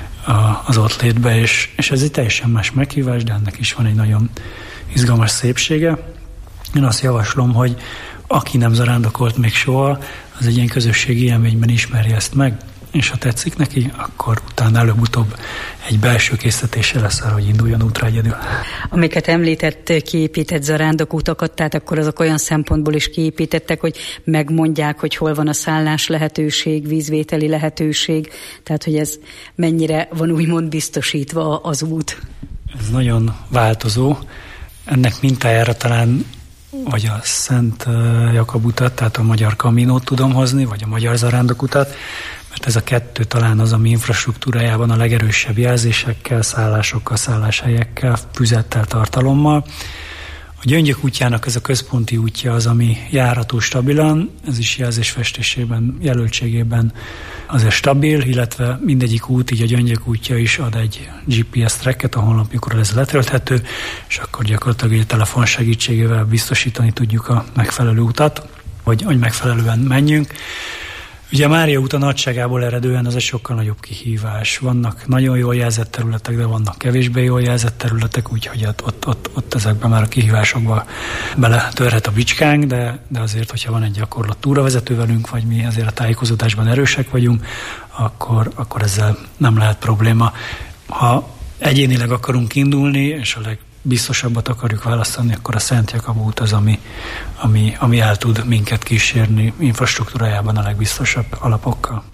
az ott létbe, és ez egy teljesen más meghívás, de ennek is van egy nagyon izgalmas szépsége. Én azt javaslom, hogy aki nem zarándokolt még soha, az egy ilyen közösségi élményben ismerje ezt meg, és ha tetszik neki, akkor utána előbb-utóbb egy belső késztetése lesz arra, hogy induljon útra egyedül. Amiket említett, kiépített zarándokutakat, tehát akkor azok olyan szempontból is kiépítettek, hogy megmondják, hogy hol van a szállás lehetőség, vízvételi lehetőség, tehát hogy ez mennyire van úgymond biztosítva az út. Ez nagyon változó. Ennek mintájára talán vagy a Szent Jakab utat, tehát a Magyar Caminót tudom hozni, vagy a Magyar Zarándokutat, mert ez a kettő talán az, ami infrastruktúrájában a legerősebb jelzésekkel, szállásokkal, szálláshelyekkel, füzettel, tartalommal. A Gyöngyök útjának ez a központi útja az, ami járható stabilan, ez is jelzésfestésében, jelöltségében azért stabil, illetve mindegyik út, így a Gyöngyök útja is ad egy GPS tracket, a honlapjukról ez letölthető, és akkor gyakorlatilag egy telefon segítségével biztosítani tudjuk a megfelelő utat, hogy megfelelően menjünk. Ugye a Mária út a nagyságából eredően az egy sokkal nagyobb kihívás. Vannak nagyon jól jelzett területek, de vannak kevésbé jól jelzett területek, úgyhogy ott ezekben már a kihívásokba beletörhet a bicskánk, de azért, hogyha van egy gyakorlat túravezető velünk, vagy mi azért a tájékozódásban erősek vagyunk, akkor ezzel nem lehet probléma. Ha egyénileg akarunk indulni, és a legbiztosabbat akarjuk választani, akkor a Szent Jakab út az, ami el tud minket kísérni infrastruktúrájában a legbiztosabb alapokkal.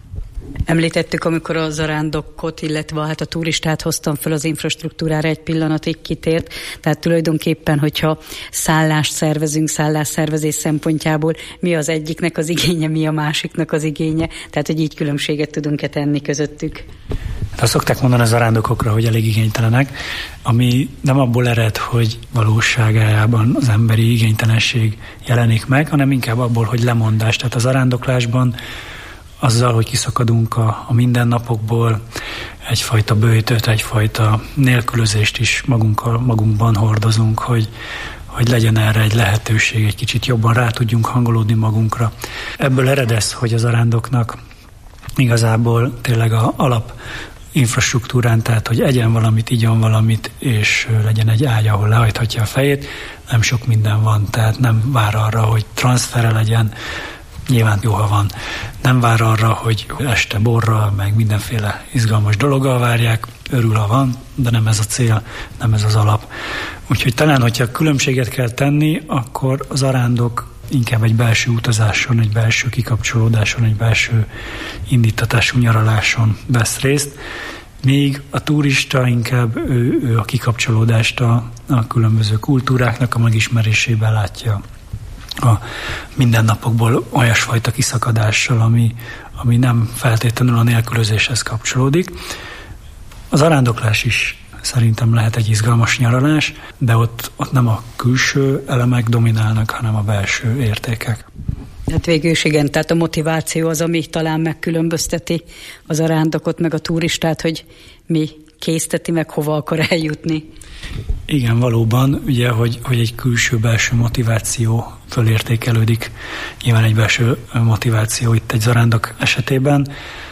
Említettük, amikor a zarándokot, illetve hát a turistát hoztam fel az infrastruktúrára, egy pillanatig kitért. Tehát tulajdonképpen, hogyha szállást szervezünk, szállásszervezés szempontjából, mi az egyiknek az igénye, mi a másiknak az igénye. Tehát, hogy így különbséget tudunk-e tenni közöttük. Hát azt szokták mondani a zarándokokra, hogy elég igénytelenek, ami nem abból ered, hogy valóságában az emberi igénytelenség jelenik meg, hanem inkább abból, hogy lemondás. Tehát a zarándoklásban azzal, hogy kiszakadunk a mindennapokból, egyfajta böjtöt, egyfajta nélkülözést is magunkban hordozunk, hogy legyen erre egy lehetőség, egy kicsit jobban rá tudjunk hangolódni magunkra. Ebből ered ez, hogy a zarándoknak igazából tényleg az alap infrastruktúrán, tehát hogy egyen valamit, igyon valamit, és legyen egy ágy, ahol lehajthatja a fejét, nem sok minden van, tehát nem vár arra, hogy transfere legyen, nyilván jó, ha van. Nem vár arra, hogy este borral, meg mindenféle izgalmas dologgal várják, örül, ha van, de nem ez a cél, nem ez az alap. Úgyhogy talán, hogyha különbséget kell tenni, akkor az zarándok inkább egy belső utazáson, egy belső kikapcsolódáson, egy belső indítatású nyaraláson vesz részt, míg a turista inkább ő a kikapcsolódást a különböző kultúráknak a megismerésében látja, a mindennapokból olyasfajta kiszakadással, ami nem feltétlenül a nélkülözéshez kapcsolódik. Az zarándoklás is szerintem lehet egy izgalmas nyaralás, de ott nem a külső elemek dominálnak, hanem a belső értékek. Hát végül is igen, tehát a motiváció az, ami talán megkülönbözteti az zarándokot meg a turistát, hogy mi készteti meg, hova akar eljutni. Igen, valóban, ugye, hogy egy külső-belső motiváció fölértékelődik. Nyilván egy belső motiváció itt egy zarándok esetében,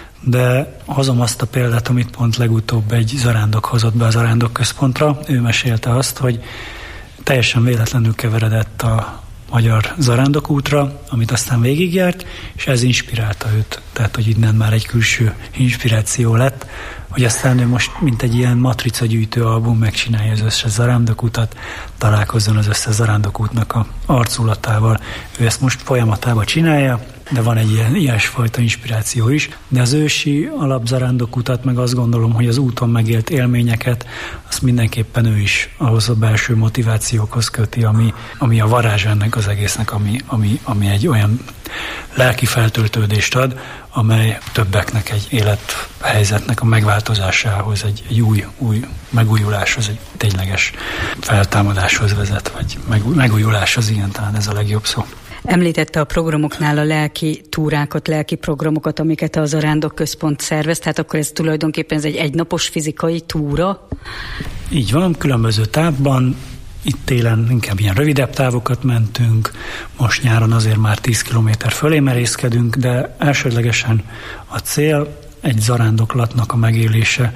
de hozom azt a példát, amit pont legutóbb egy zarándok hozott be a zarándok központra. Ő mesélte azt, hogy teljesen véletlenül keveredett a magyar zarándokútra, amit aztán végigjárt, és ez inspirálta őt. Tehát, hogy innen már egy külső inspiráció lett, hogy aztán ő most, mint egy ilyen matricagyűjtő album megcsinálja az összes zarándokutat, találkozzon az összes zarándokútnak a arculatával. Ő ezt most folyamatában csinálja, de van egy ilyesfajta inspiráció is. De az ősi alapzarándokutat, meg azt gondolom, hogy az úton megélt élményeket, azt mindenképpen ő is ahhoz a belső motivációkhoz köti, ami a varázs ennek az egésznek, ami egy olyan lelki feltöltődést ad, amely többeknek egy élethelyzetnek a megváltozásához, egy új megújuláshoz, egy tényleges feltámadáshoz vezet, vagy megújuláshoz, igen, talán ez a legjobb szó. Említette a programoknál a lelki túrákat, lelki programokat, amiket a Zarándok Központ szervez, tehát akkor ez tulajdonképpen egy egynapos fizikai túra? Így van, különböző távban. Itt télen inkább ilyen rövidebb távokat mentünk, most nyáron azért már 10 kilométer fölé merészkedünk, de elsődlegesen a cél egy zarándoklatnak a megélése,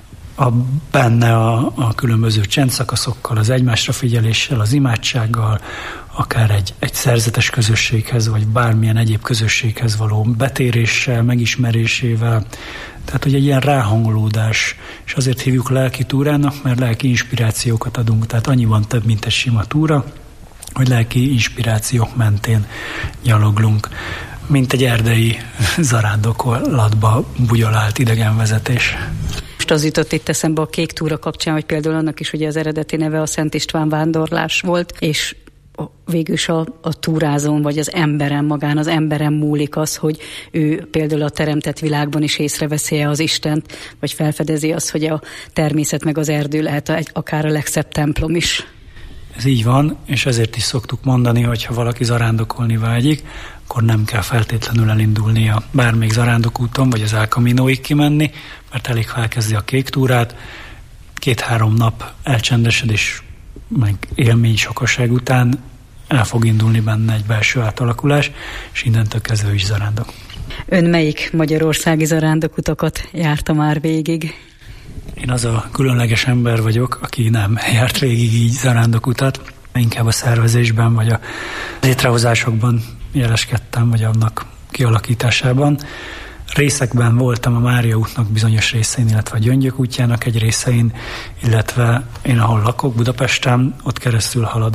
benne a különböző csendszakaszokkal, az egymásra figyeléssel, az imádsággal, akár egy szerzetes közösséghez, vagy bármilyen egyéb közösséghez való betéréssel, megismerésével. Tehát, hogy egy ilyen ráhangolódás, és azért hívjuk lelki túrának, mert lelki inspirációkat adunk, tehát annyiban több, mint egy sima túra, hogy lelki inspirációk mentén gyaloglunk, mint egy erdei zarándoklatba bugyolált idegenvezetés. Most az jutott itt eszembe a Kék túra kapcsán, hogy például annak is ugye az eredeti neve a Szent István vándorlás volt, és végülis a túrázón, vagy az emberen, magán az emberen múlik az, hogy ő például a teremtett világban is észreveszi az Istent, vagy felfedezi azt, hogy a természet meg az erdő lehet akár a legszebb templom is. Ez így van, és ezért is szoktuk mondani, hogy ha valaki zarándokolni vágyik, akkor nem kell feltétlenül elindulnia bármelyik zarándokúton, vagy az El Caminoig kimenni, mert elég, ha elkezdi a Kék túrát, 2-3 nap elcsendesedés, meg élmény sokaság után el fog indulni benne egy belső átalakulás, és innentől kezdve is zarándok. Ön melyik magyarországi zarándokutakat járta már végig? Én az a különleges ember vagyok, aki nem járt végig így zarándokutat, inkább a szervezésben, vagy a létrehozásokban jeleskedtem, vagy annak kialakításában. Részekben voltam a Mária útnak bizonyos részein, illetve a Gyöngyök útjának egy részein, illetve én, ahol lakok, Budapesten, ott keresztül halad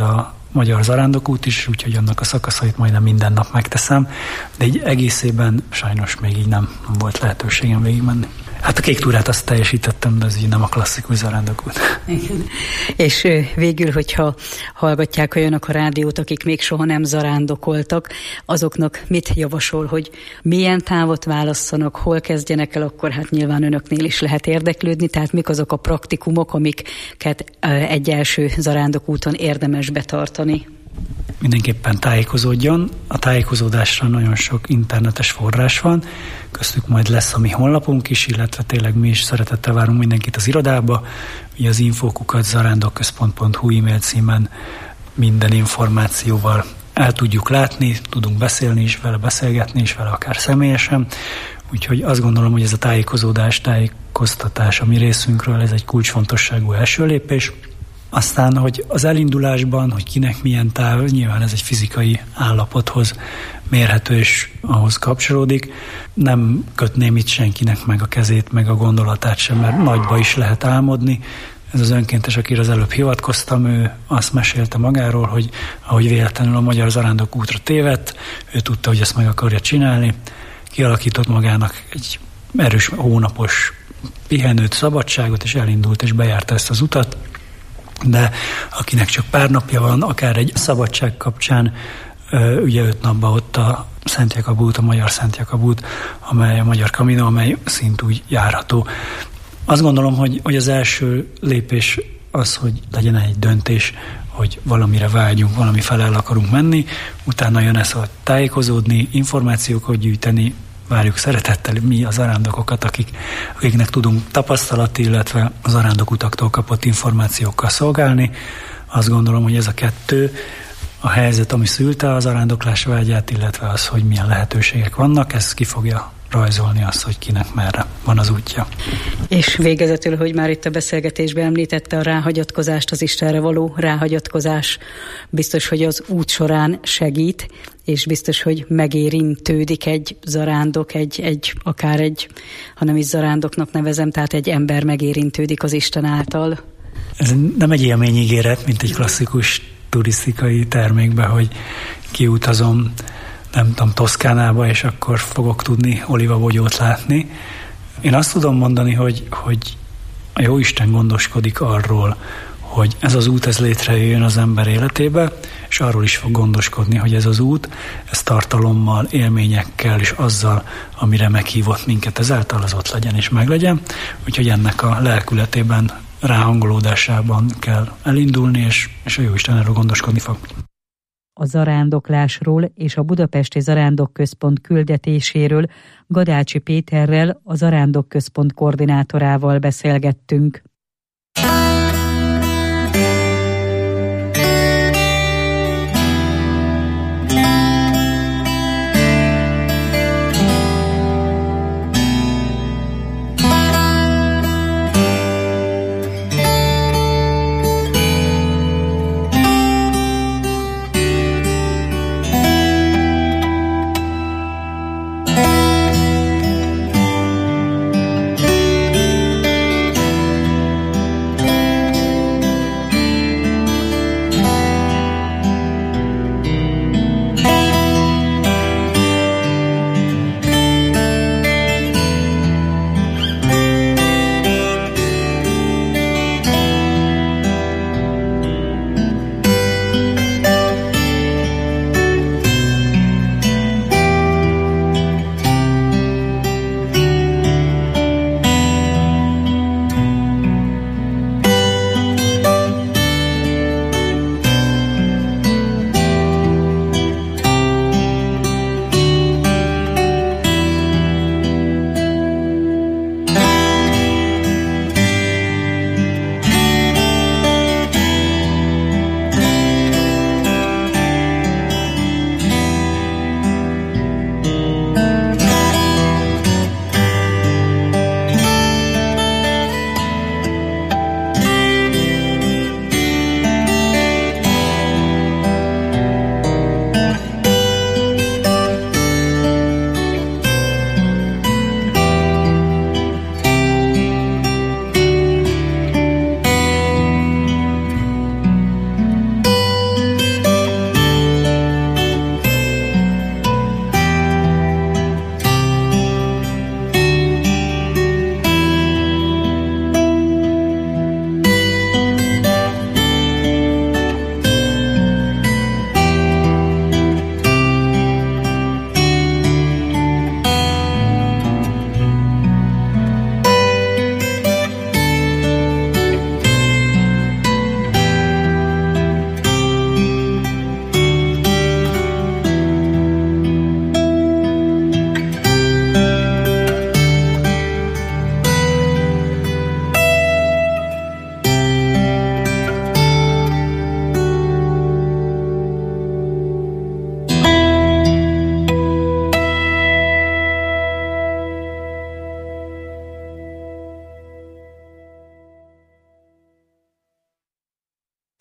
Magyar Zarándokút is, úgyhogy annak a szakaszait majdnem minden nap megteszem, de egy egészében sajnos még így nem volt lehetőségem végigmenni. Hát a Kék túrát azt teljesítettem, de ez így nem a klasszikus zarándokút. Igen. És végül, hogyha hallgatják olyanok a rádiót, akik még soha nem zarándokoltak, azoknak mit javasol, hogy milyen távot válasszanak, hol kezdjenek el, akkor hát nyilván önöknél is lehet érdeklődni, tehát mik azok a praktikumok, amiket egy első zarándokúton érdemes betartani? Mindenképpen tájékozódjon. A tájékozódásra nagyon sok internetes forrás van, köztük majd lesz a mi honlapunk is, illetve tényleg mi is szeretettel várunk mindenkit az irodába. Ugye az info@zarándokközpont.hu e-mail címen minden információval el tudjuk látni, tudunk beszélni is vele, beszélgetni is vele, akár személyesen. Úgyhogy azt gondolom, hogy ez a tájékoztatás a mi részünkről, ez egy kulcsfontosságú első lépés. Aztán, hogy az elindulásban, hogy kinek milyen táv, nyilván ez egy fizikai állapothoz mérhető és ahhoz kapcsolódik. Nem kötném itt senkinek meg a kezét, meg a gondolatát sem, mert nagyba is lehet álmodni. Ez az önkéntes, akire az előbb hivatkoztam, ő azt mesélte magáról, hogy ahogy véletlenül a Magyar Zarándokútra tévedt, ő tudta, hogy ezt meg akarja csinálni, kialakított magának egy erős hónapos pihenőt, szabadságot, és elindult, és bejárta ezt az utat. De akinek csak pár napja van, akár egy szabadság kapcsán, ugye 5 napban ott a Szent Jakab út, a Magyar Szent Jakab út, amely a Magyar Camino, amely szintúgy járható. Azt gondolom, hogy az első lépés az, hogy legyen egy döntés, hogy valamire vágyunk, valami felel akarunk menni, utána jön ez, hogy tájékozódni, információkat gyűjteni, várjuk szeretettel mi a zarándokokat, akiknek tudunk tapasztalat, illetve a zarándokutaktól kapott információkkal szolgálni. Azt gondolom, hogy ez a kettő, a helyzet, ami szülte a zarándoklás vágyát, illetve az, hogy milyen lehetőségek vannak, ez ki fogja rajzolni azt, hogy kinek merre van az útja. És végezetül, hogy már itt a beszélgetésben említette a ráhagyatkozást, az Istenre való ráhagyatkozás, biztos, hogy az út során segít, és biztos, hogy megérintődik egy zarándok, akár egy, ha nem is zarándoknak nevezem, tehát egy ember megérintődik az Isten által. Ez nem egy élményígéret, mint egy klasszikus turisztikai termékbe, hogy kiutazom, nem tudom, Toszkánába, és akkor fogok tudni olivabogyót látni. Én azt tudom mondani, hogy a Jóisten gondoskodik arról, hogy ez az út, ez létrejöjjön az ember életébe, és arról is fog gondoskodni, hogy ez az út, ez tartalommal, élményekkel, és azzal, amire meghívott minket, ezáltal az ott legyen és meglegyen. Úgyhogy ennek a lelkületében, ráhangolódásában kell elindulni, és a Jóisten erről gondoskodni fog. A zarándoklásról és a Budapesti Zarándokközpont küldetéséről Gadácsi Péterrel, a Zarándokközpont koordinátorával beszélgettünk.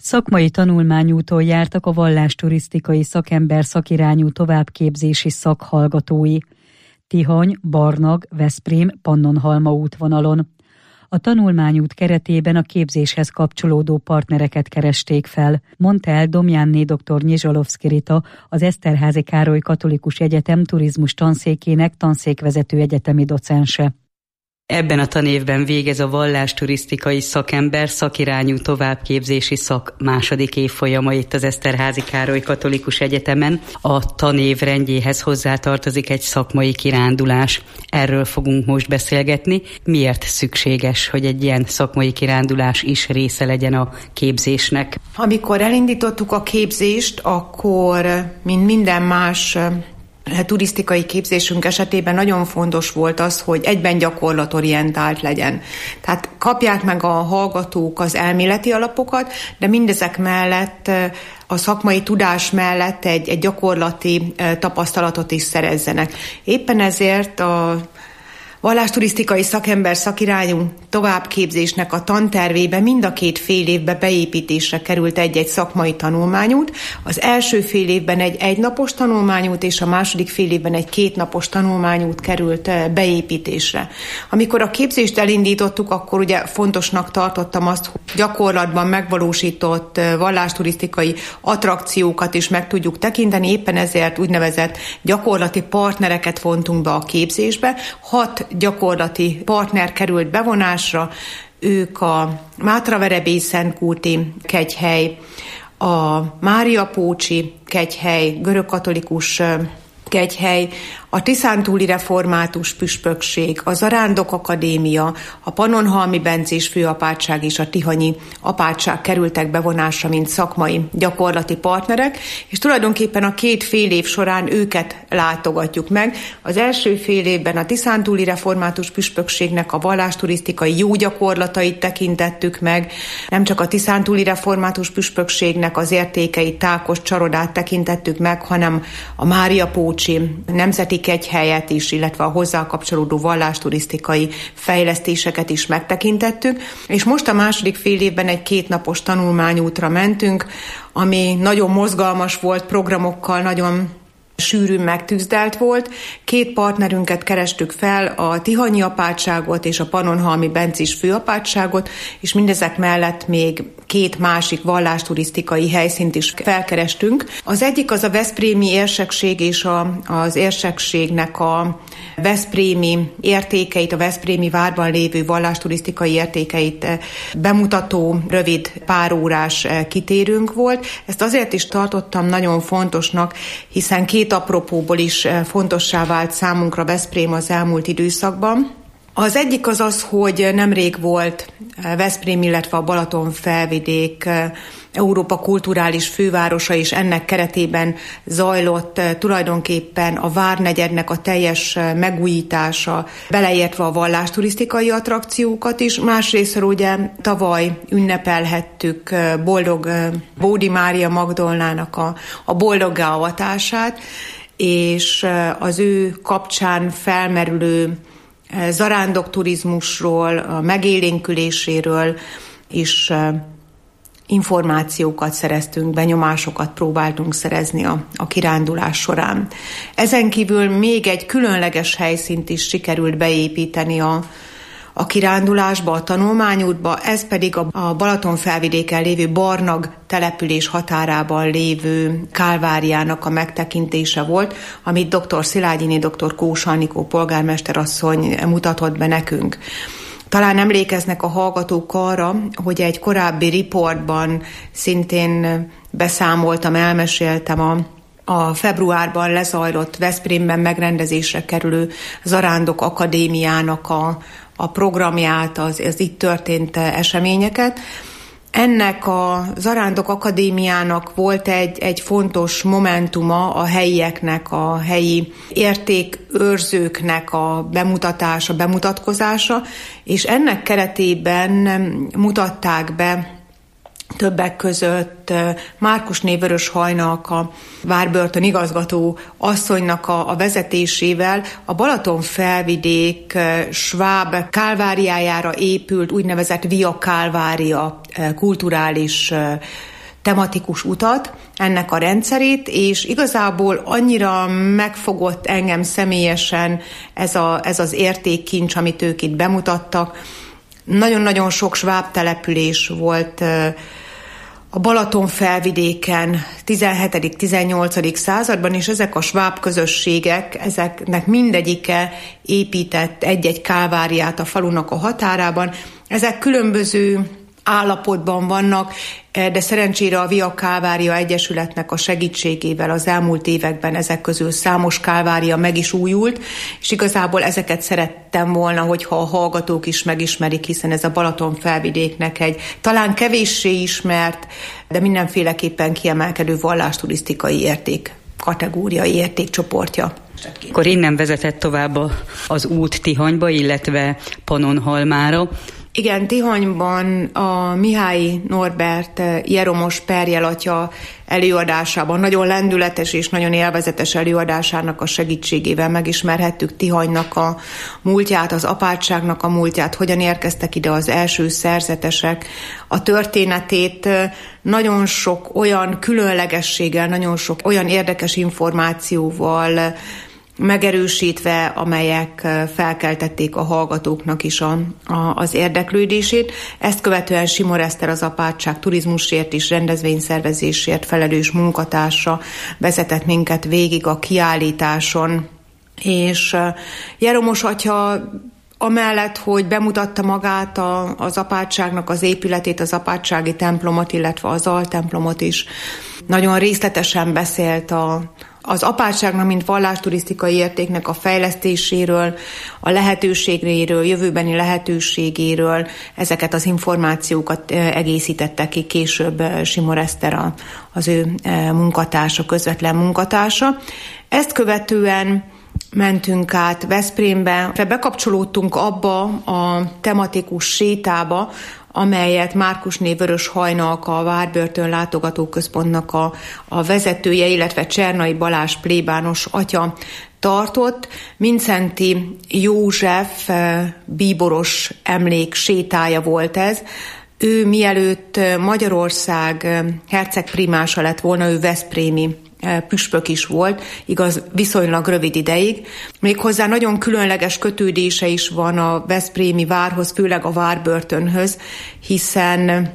Szakmai tanulmányúton jártak a vallásturisztikai szakember szakirányú továbbképzési szakhallgatói. Tihany, Barnag, Veszprém, Pannonhalma útvonalon. A tanulmányút keretében a képzéshez kapcsolódó partnereket keresték fel, mondta el Domjánné dr. Nyizsalovszky Rita, az Eszterházy Károly Katolikus Egyetem turizmus tanszékének tanszékvezető egyetemi docense. Ebben a tanévben végez a vallásturisztikai szakember szakirányú továbbképzési szak második évfolyama itt az Eszterházy Károly Katolikus Egyetemen. A tanév rendjéhez hozzátartozik egy szakmai kirándulás. Erről fogunk most beszélgetni. Miért szükséges, hogy egy ilyen szakmai kirándulás is része legyen a képzésnek? Amikor elindítottuk a képzést, akkor, mint minden más turisztikai képzésünk esetében nagyon fontos volt az, hogy egyben gyakorlatorientált legyen. Tehát kapják meg a hallgatók az elméleti alapokat, de mindezek mellett a szakmai tudás mellett egy gyakorlati tapasztalatot is szerezzenek. Éppen ezért a vallásturisztikai szakember szakirányú továbbképzésnek a tantervébe mind a 2 fél évbe beépítésre került egy-egy szakmai tanulmányút. Az első fél évben egy egynapos tanulmányút, és a második fél évben egy 2 napos tanulmányút került beépítésre. Amikor a képzést elindítottuk, akkor ugye fontosnak tartottam azt, hogy gyakorlatban megvalósított vallásturisztikai attrakciókat is meg tudjuk tekinteni, éppen ezért úgynevezett gyakorlati partnereket vontunk be a képzésbe. 6 gyakorlati partner került bevonásra, ők a Mátraverebély-Szentkúti kegyhely, a Máriapócsi kegyhely, görögkatolikus kegyhely, a Tiszántúli Református Püspökség, a Zarándok Akadémia, a Pannonhalmi Bencés Főapátság és a Tihanyi Apátság kerültek bevonásra, mint szakmai gyakorlati partnerek, és tulajdonképpen a 2 fél év során őket látogatjuk meg. Az első fél évben a Tiszántúli Református Püspökségnek a vallásturisztikai jó gyakorlatait tekintettük meg, nem csak a Tiszántúli Református Püspökségnek az értékeit, Tákos Csarodát tekintettük meg, hanem a Máriapócsi Nemzeti Kegyhelyet is, illetve a hozzá kapcsolódó vallásturisztikai fejlesztéseket is megtekintettük, és most a második fél évben egy 2 napos tanulmányútra mentünk, ami nagyon mozgalmas volt, programokkal nagyon sűrűn megtűzdelt volt. 2 partnerünket kerestük fel, a Tihanyi Apátságot és a Pannonhalmi Bencés Főapátságot, és mindezek mellett még 2 másik vallásturisztikai helyszínt is felkerestünk. Az egyik az a veszprémi érsekség és az érsekségnek a veszprémi értékeit, a veszprémi várban lévő vallásturisztikai értékeit bemutató rövid párórás kitérőnk volt. Ezt azért is tartottam nagyon fontosnak, hiszen 2 apropóból is fontossá vált számunkra Veszprém az elmúlt időszakban. Az egyik az, hogy nemrég volt Veszprém, illetve a Balaton-felvidék Európa kulturális fővárosa, és ennek keretében zajlott tulajdonképpen a várnegyednek a teljes megújítása, beleértve a vallásturisztikai attrakciókat is. Másrészt ugye tavaly ünnepelhettük boldog Bódi Mária Magdolnának a boldoggá avatását, és az ő kapcsán felmerülő zarándokturizmusról, a megélénküléséről is információkat szereztünk, benyomásokat próbáltunk szerezni a kirándulás során. Ezen kívül még egy különleges helyszínt is sikerült beépíteni a kirándulásba, a tanulmányútba, ez pedig a Balaton-felvidéken lévő Barnag település határában lévő Kálváriának a megtekintése volt, amit dr. Szilágyiné, dr. Kós Anikó polgármesterasszony mutatott be nekünk. Talán emlékeznek a hallgatók arra, hogy egy korábbi riportban szintén beszámoltam, elmeséltem a februárban lezajlott Veszprémben megrendezésre kerülő Zarándok Akadémiának a programját, az itt történt eseményeket. Ennek a Zarándok Akadémiának volt egy fontos momentuma a helyieknek, a helyi értékőrzőknek a bemutatása, bemutatkozása, és ennek keretében mutatták be többek között Márkusné Vöröshajnak, a várbörtön igazgató asszonynak a vezetésével a Balaton-felvidék sváb Kálváriájára épült úgynevezett Via Kálvária kulturális tematikus utat, ennek a rendszerét, és igazából annyira megfogott engem személyesen ez az értékkincs, amit ők itt bemutattak. Nagyon-nagyon sok sváb település volt a Balaton felvidéken 17.-18. században, és ezek a sváb közösségek, ezeknek mindegyike épített egy-egy kálváriát a falunak a határában. Ezek különböző állapotban vannak, de szerencsére a Via Kálvária Egyesületnek a segítségével az elmúlt években ezek közül számos kálvária meg is újult, és igazából ezeket szerettem volna, hogyha a hallgatók is megismerik, hiszen ez a Balaton felvidéknek egy talán kevéssé ismert, de mindenféleképpen kiemelkedő vallásturisztikai érték kategóriai értékcsoportja. Akkor innen vezetett tovább az út Tihanyba, illetve Pannonhalmára. Igen, Tihanyban a Mihály Norbert Jeromos Perjel atya előadásában, nagyon lendületes és nagyon élvezetes előadásának a segítségével megismerhettük Tihanynak a múltját, az apátságnak a múltját, hogyan érkeztek ide az első szerzetesek, a történetét, nagyon sok olyan különlegességgel, nagyon sok olyan érdekes információval megerősítve, amelyek felkeltették a hallgatóknak is az érdeklődését. Ezt követően Simor Eszter, az apátság turizmusért és rendezvényszervezésért felelős munkatársa vezetett minket végig a kiállításon. És Jeromos atya amellett, hogy bemutatta magát az apátságnak az épületét, az apátsági templomot, illetve az altemplomot is, nagyon részletesen beszélt az apátságnak, mint vallásturisztikai értéknek a fejlesztéséről, a lehetőségéről, jövőbeni lehetőségéről, ezeket az információkat egészítette ki később Simor Eszter, az ő munkatársa, közvetlen munkatársa. Ezt követően mentünk át Veszprémbe, bekapcsolódtunk abba a tematikus sétába, amelyet Márkusné Vörös Hajnalka, a Várbörtön látogatóközpontnak a vezetője, illetve Csernai Balázs plébános atya tartott. Mindszenty József bíboros emlék sétája volt ez. Ő mielőtt Magyarország hercegprimása lett volna, ő veszprémi püspök is volt, igaz, viszonylag rövid ideig. Méghozzá nagyon különleges kötődése is van a veszprémi várhoz, főleg a Várbörtönhöz, hiszen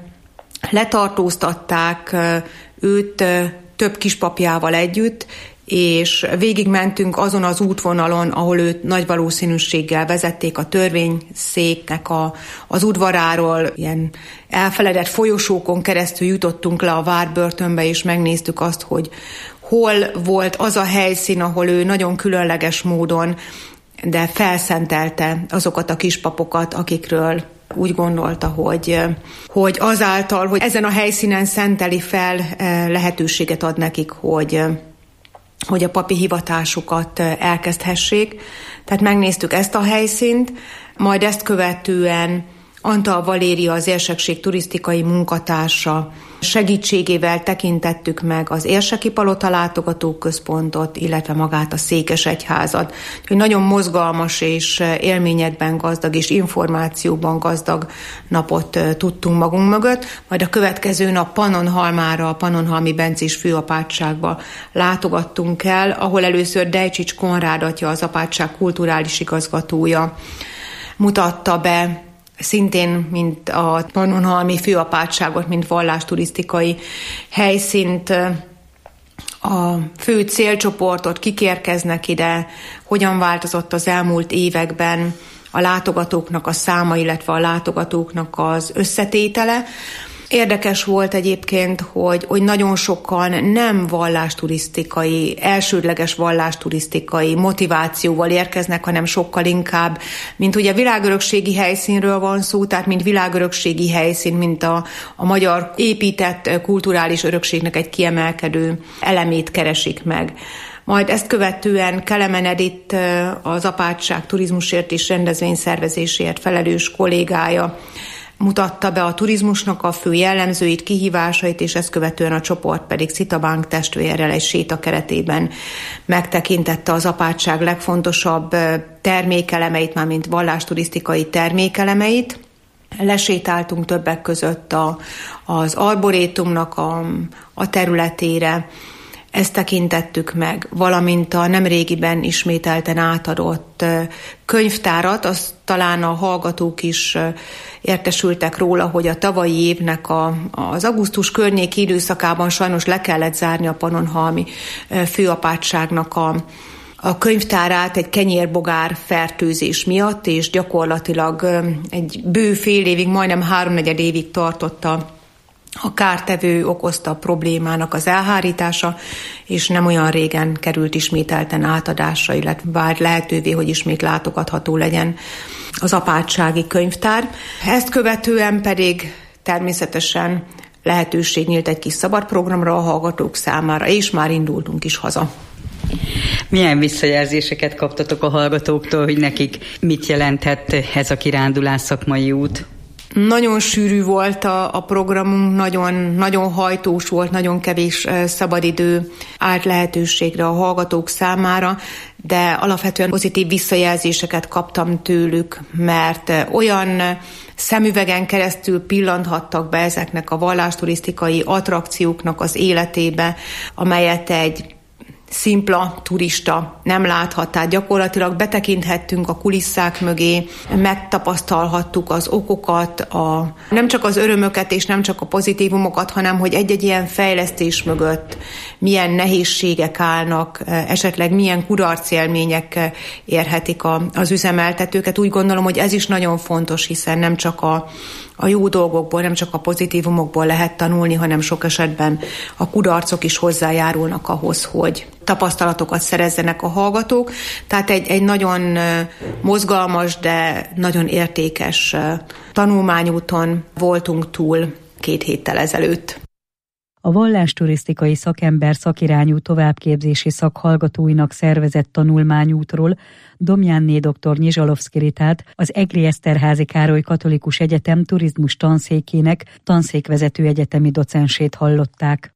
letartóztatták őt több kispapjával együtt, és végigmentünk azon az útvonalon, ahol őt nagy valószínűséggel vezették a törvényszéknek az udvaráról, ilyen elfeledett folyosókon keresztül jutottunk le a Várbörtönbe, és megnéztük azt, hogy hol volt az a helyszín, ahol ő nagyon különleges módon, de felszentelte azokat a kispapokat, akikről úgy gondolta, hogy azáltal, hogy ezen a helyszínen szenteli fel, lehetőséget ad nekik, hogy a papi hivatásukat elkezdhessék. Tehát megnéztük ezt a helyszínt, majd ezt követően Antal Valéria, az érsekség turisztikai munkatársa segítségével tekintettük meg az Érseki Palota látogatóközpontot, illetve magát a Székesegyházat. Úgyhogy nagyon mozgalmas és élményekben gazdag és információban gazdag napot tudtunk magunk mögött, majd a következő nap Pannonhalmára, a Pannonhalmi Bencés főapátságba látogattunk el, ahol először Dejcsics Konrád atya, az apátság kulturális igazgatója mutatta be szintén, mint a pannonhalmi főapátságot, mint vallásturisztikai helyszínt, a fő célcsoportot, kik érkeznek ide, hogyan változott az elmúlt években a látogatóknak a száma, illetve a látogatóknak az összetétele. Érdekes volt egyébként, hogy nagyon sokan nem vallásturisztikai, elsődleges vallásturisztikai motivációval érkeznek, hanem sokkal inkább, mint ugye világörökségi helyszínről van szó, tehát mint világörökségi helyszín, mint a magyar épített kulturális örökségnek egy kiemelkedő elemét keresik meg. Majd ezt követően Kelemen Edith, az apátság turizmusért és rendezvényszervezésért felelős kollégája mutatta be a turizmusnak a fő jellemzőit, kihívásait, és ezt követően a csoport pedig Citabánk testvérrel egy séta keretében megtekintette az apátság legfontosabb termékelemeit, mármint vallásturisztikai termékelemeit. lesétáltunk többek között az arborétumnak a területére, ezt tekintettük meg, valamint a nemrégiben ismételten átadott könyvtárat, azt talán a hallgatók is értesültek róla, hogy a tavalyi évnek az augusztus környéki időszakában sajnos le kellett zárni a Pannonhalmi főapátságnak a könyvtárát egy kenyérbogár fertőzés miatt, és gyakorlatilag egy bő fél évig, majdnem 3/4 évig tartott a kártevő okozta problémának az elhárítása, és nem olyan régen került ismételten átadásra, illetve vált lehetővé, hogy ismét látogatható legyen az apátsági könyvtár. Ezt követően pedig természetesen lehetőség nyílt egy kis szabad programra a hallgatók számára, és már indultunk is haza. Milyen visszajelzéseket kaptatok a hallgatóktól, hogy nekik mit jelenthet ez a kirándulás szakmai út? Nagyon sűrű volt a programunk, nagyon hajtós volt, nagyon kevés szabadidő állt lehetőségre a hallgatók számára, de alapvetően pozitív visszajelzéseket kaptam tőlük, mert olyan szemüvegen keresztül pillanthattak be ezeknek a vallásturisztikai attrakcióknak az életébe, amelyet egy szimpla turista nem láthat, tehát gyakorlatilag betekinthettünk a kulisszák mögé, megtapasztalhattuk az okokat, nem csak az örömöket és nem csak a pozitívumokat, hanem hogy egy-egy ilyen fejlesztés mögött milyen nehézségek állnak, esetleg milyen kudarcélmények érhetik az üzemeltetőket. Úgy gondolom, hogy ez is nagyon fontos, hiszen nem csak a jó dolgokból, nem csak a pozitívumokból lehet tanulni, hanem sok esetben a kudarcok is hozzájárulnak ahhoz, hogy tapasztalatokat szerezzenek a hallgatók. Tehát egy nagyon mozgalmas, de nagyon értékes tanulmányúton voltunk túl 2 héttel ezelőtt. A vallásturisztikai szakember szakirányú továbbképzési szakhallgatóinak szervezett tanulmányútról Domjánné dr. Nyizsalovszky Ritát, az Egri Eszterházy Károly Katolikus Egyetem turizmus tanszékének tanszékvezető egyetemi docensét hallották.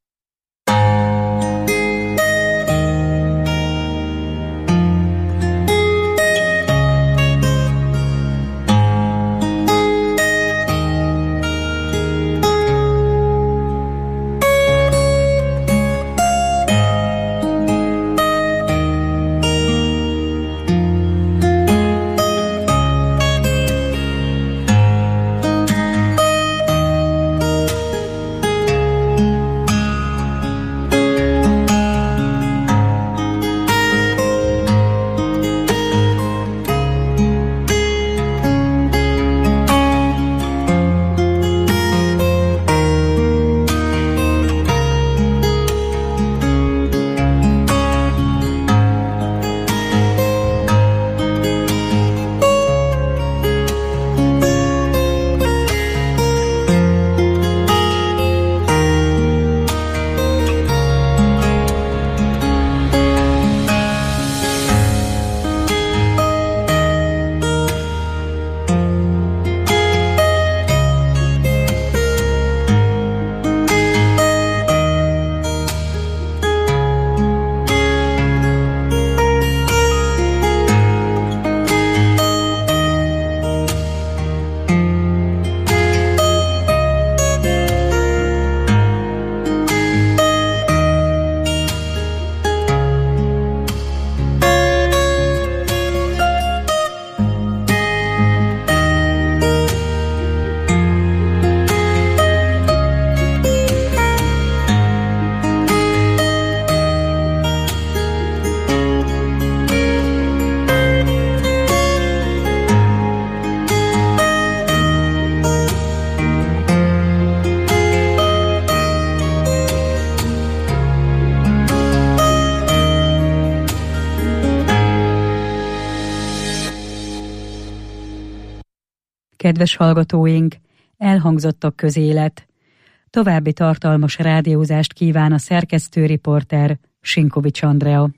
Kedves hallgatóink, elhangzott a közélet. További tartalmas rádiózást kíván a szerkesztő-riporter Sinkovics Andrea.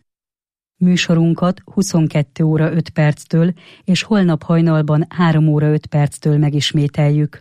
Műsorunkat 22 óra 5 perctől és holnap hajnalban 3 óra 5 perctől megismételjük.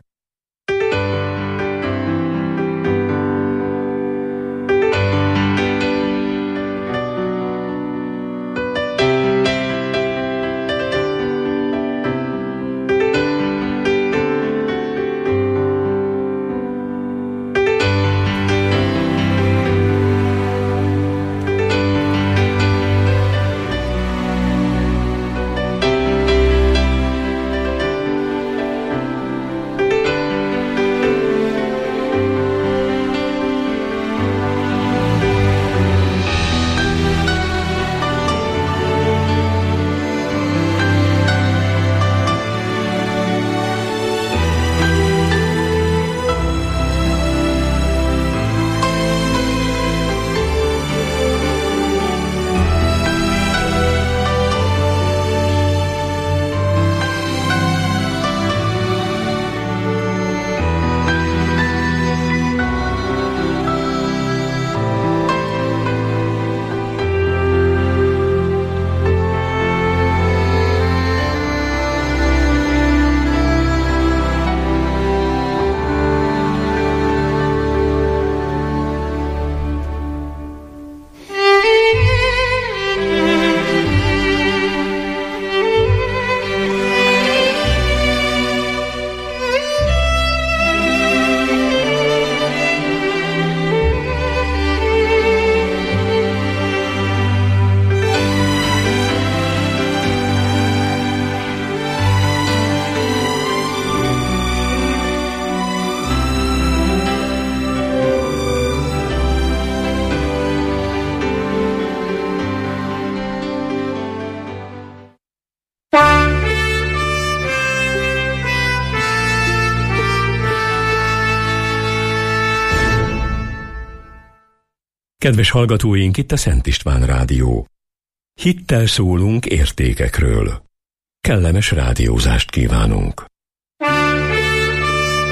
Kedves hallgatóink, itt a Szent István Rádió. Hittel szólunk értékekről. Kellemes rádiózást kívánunk.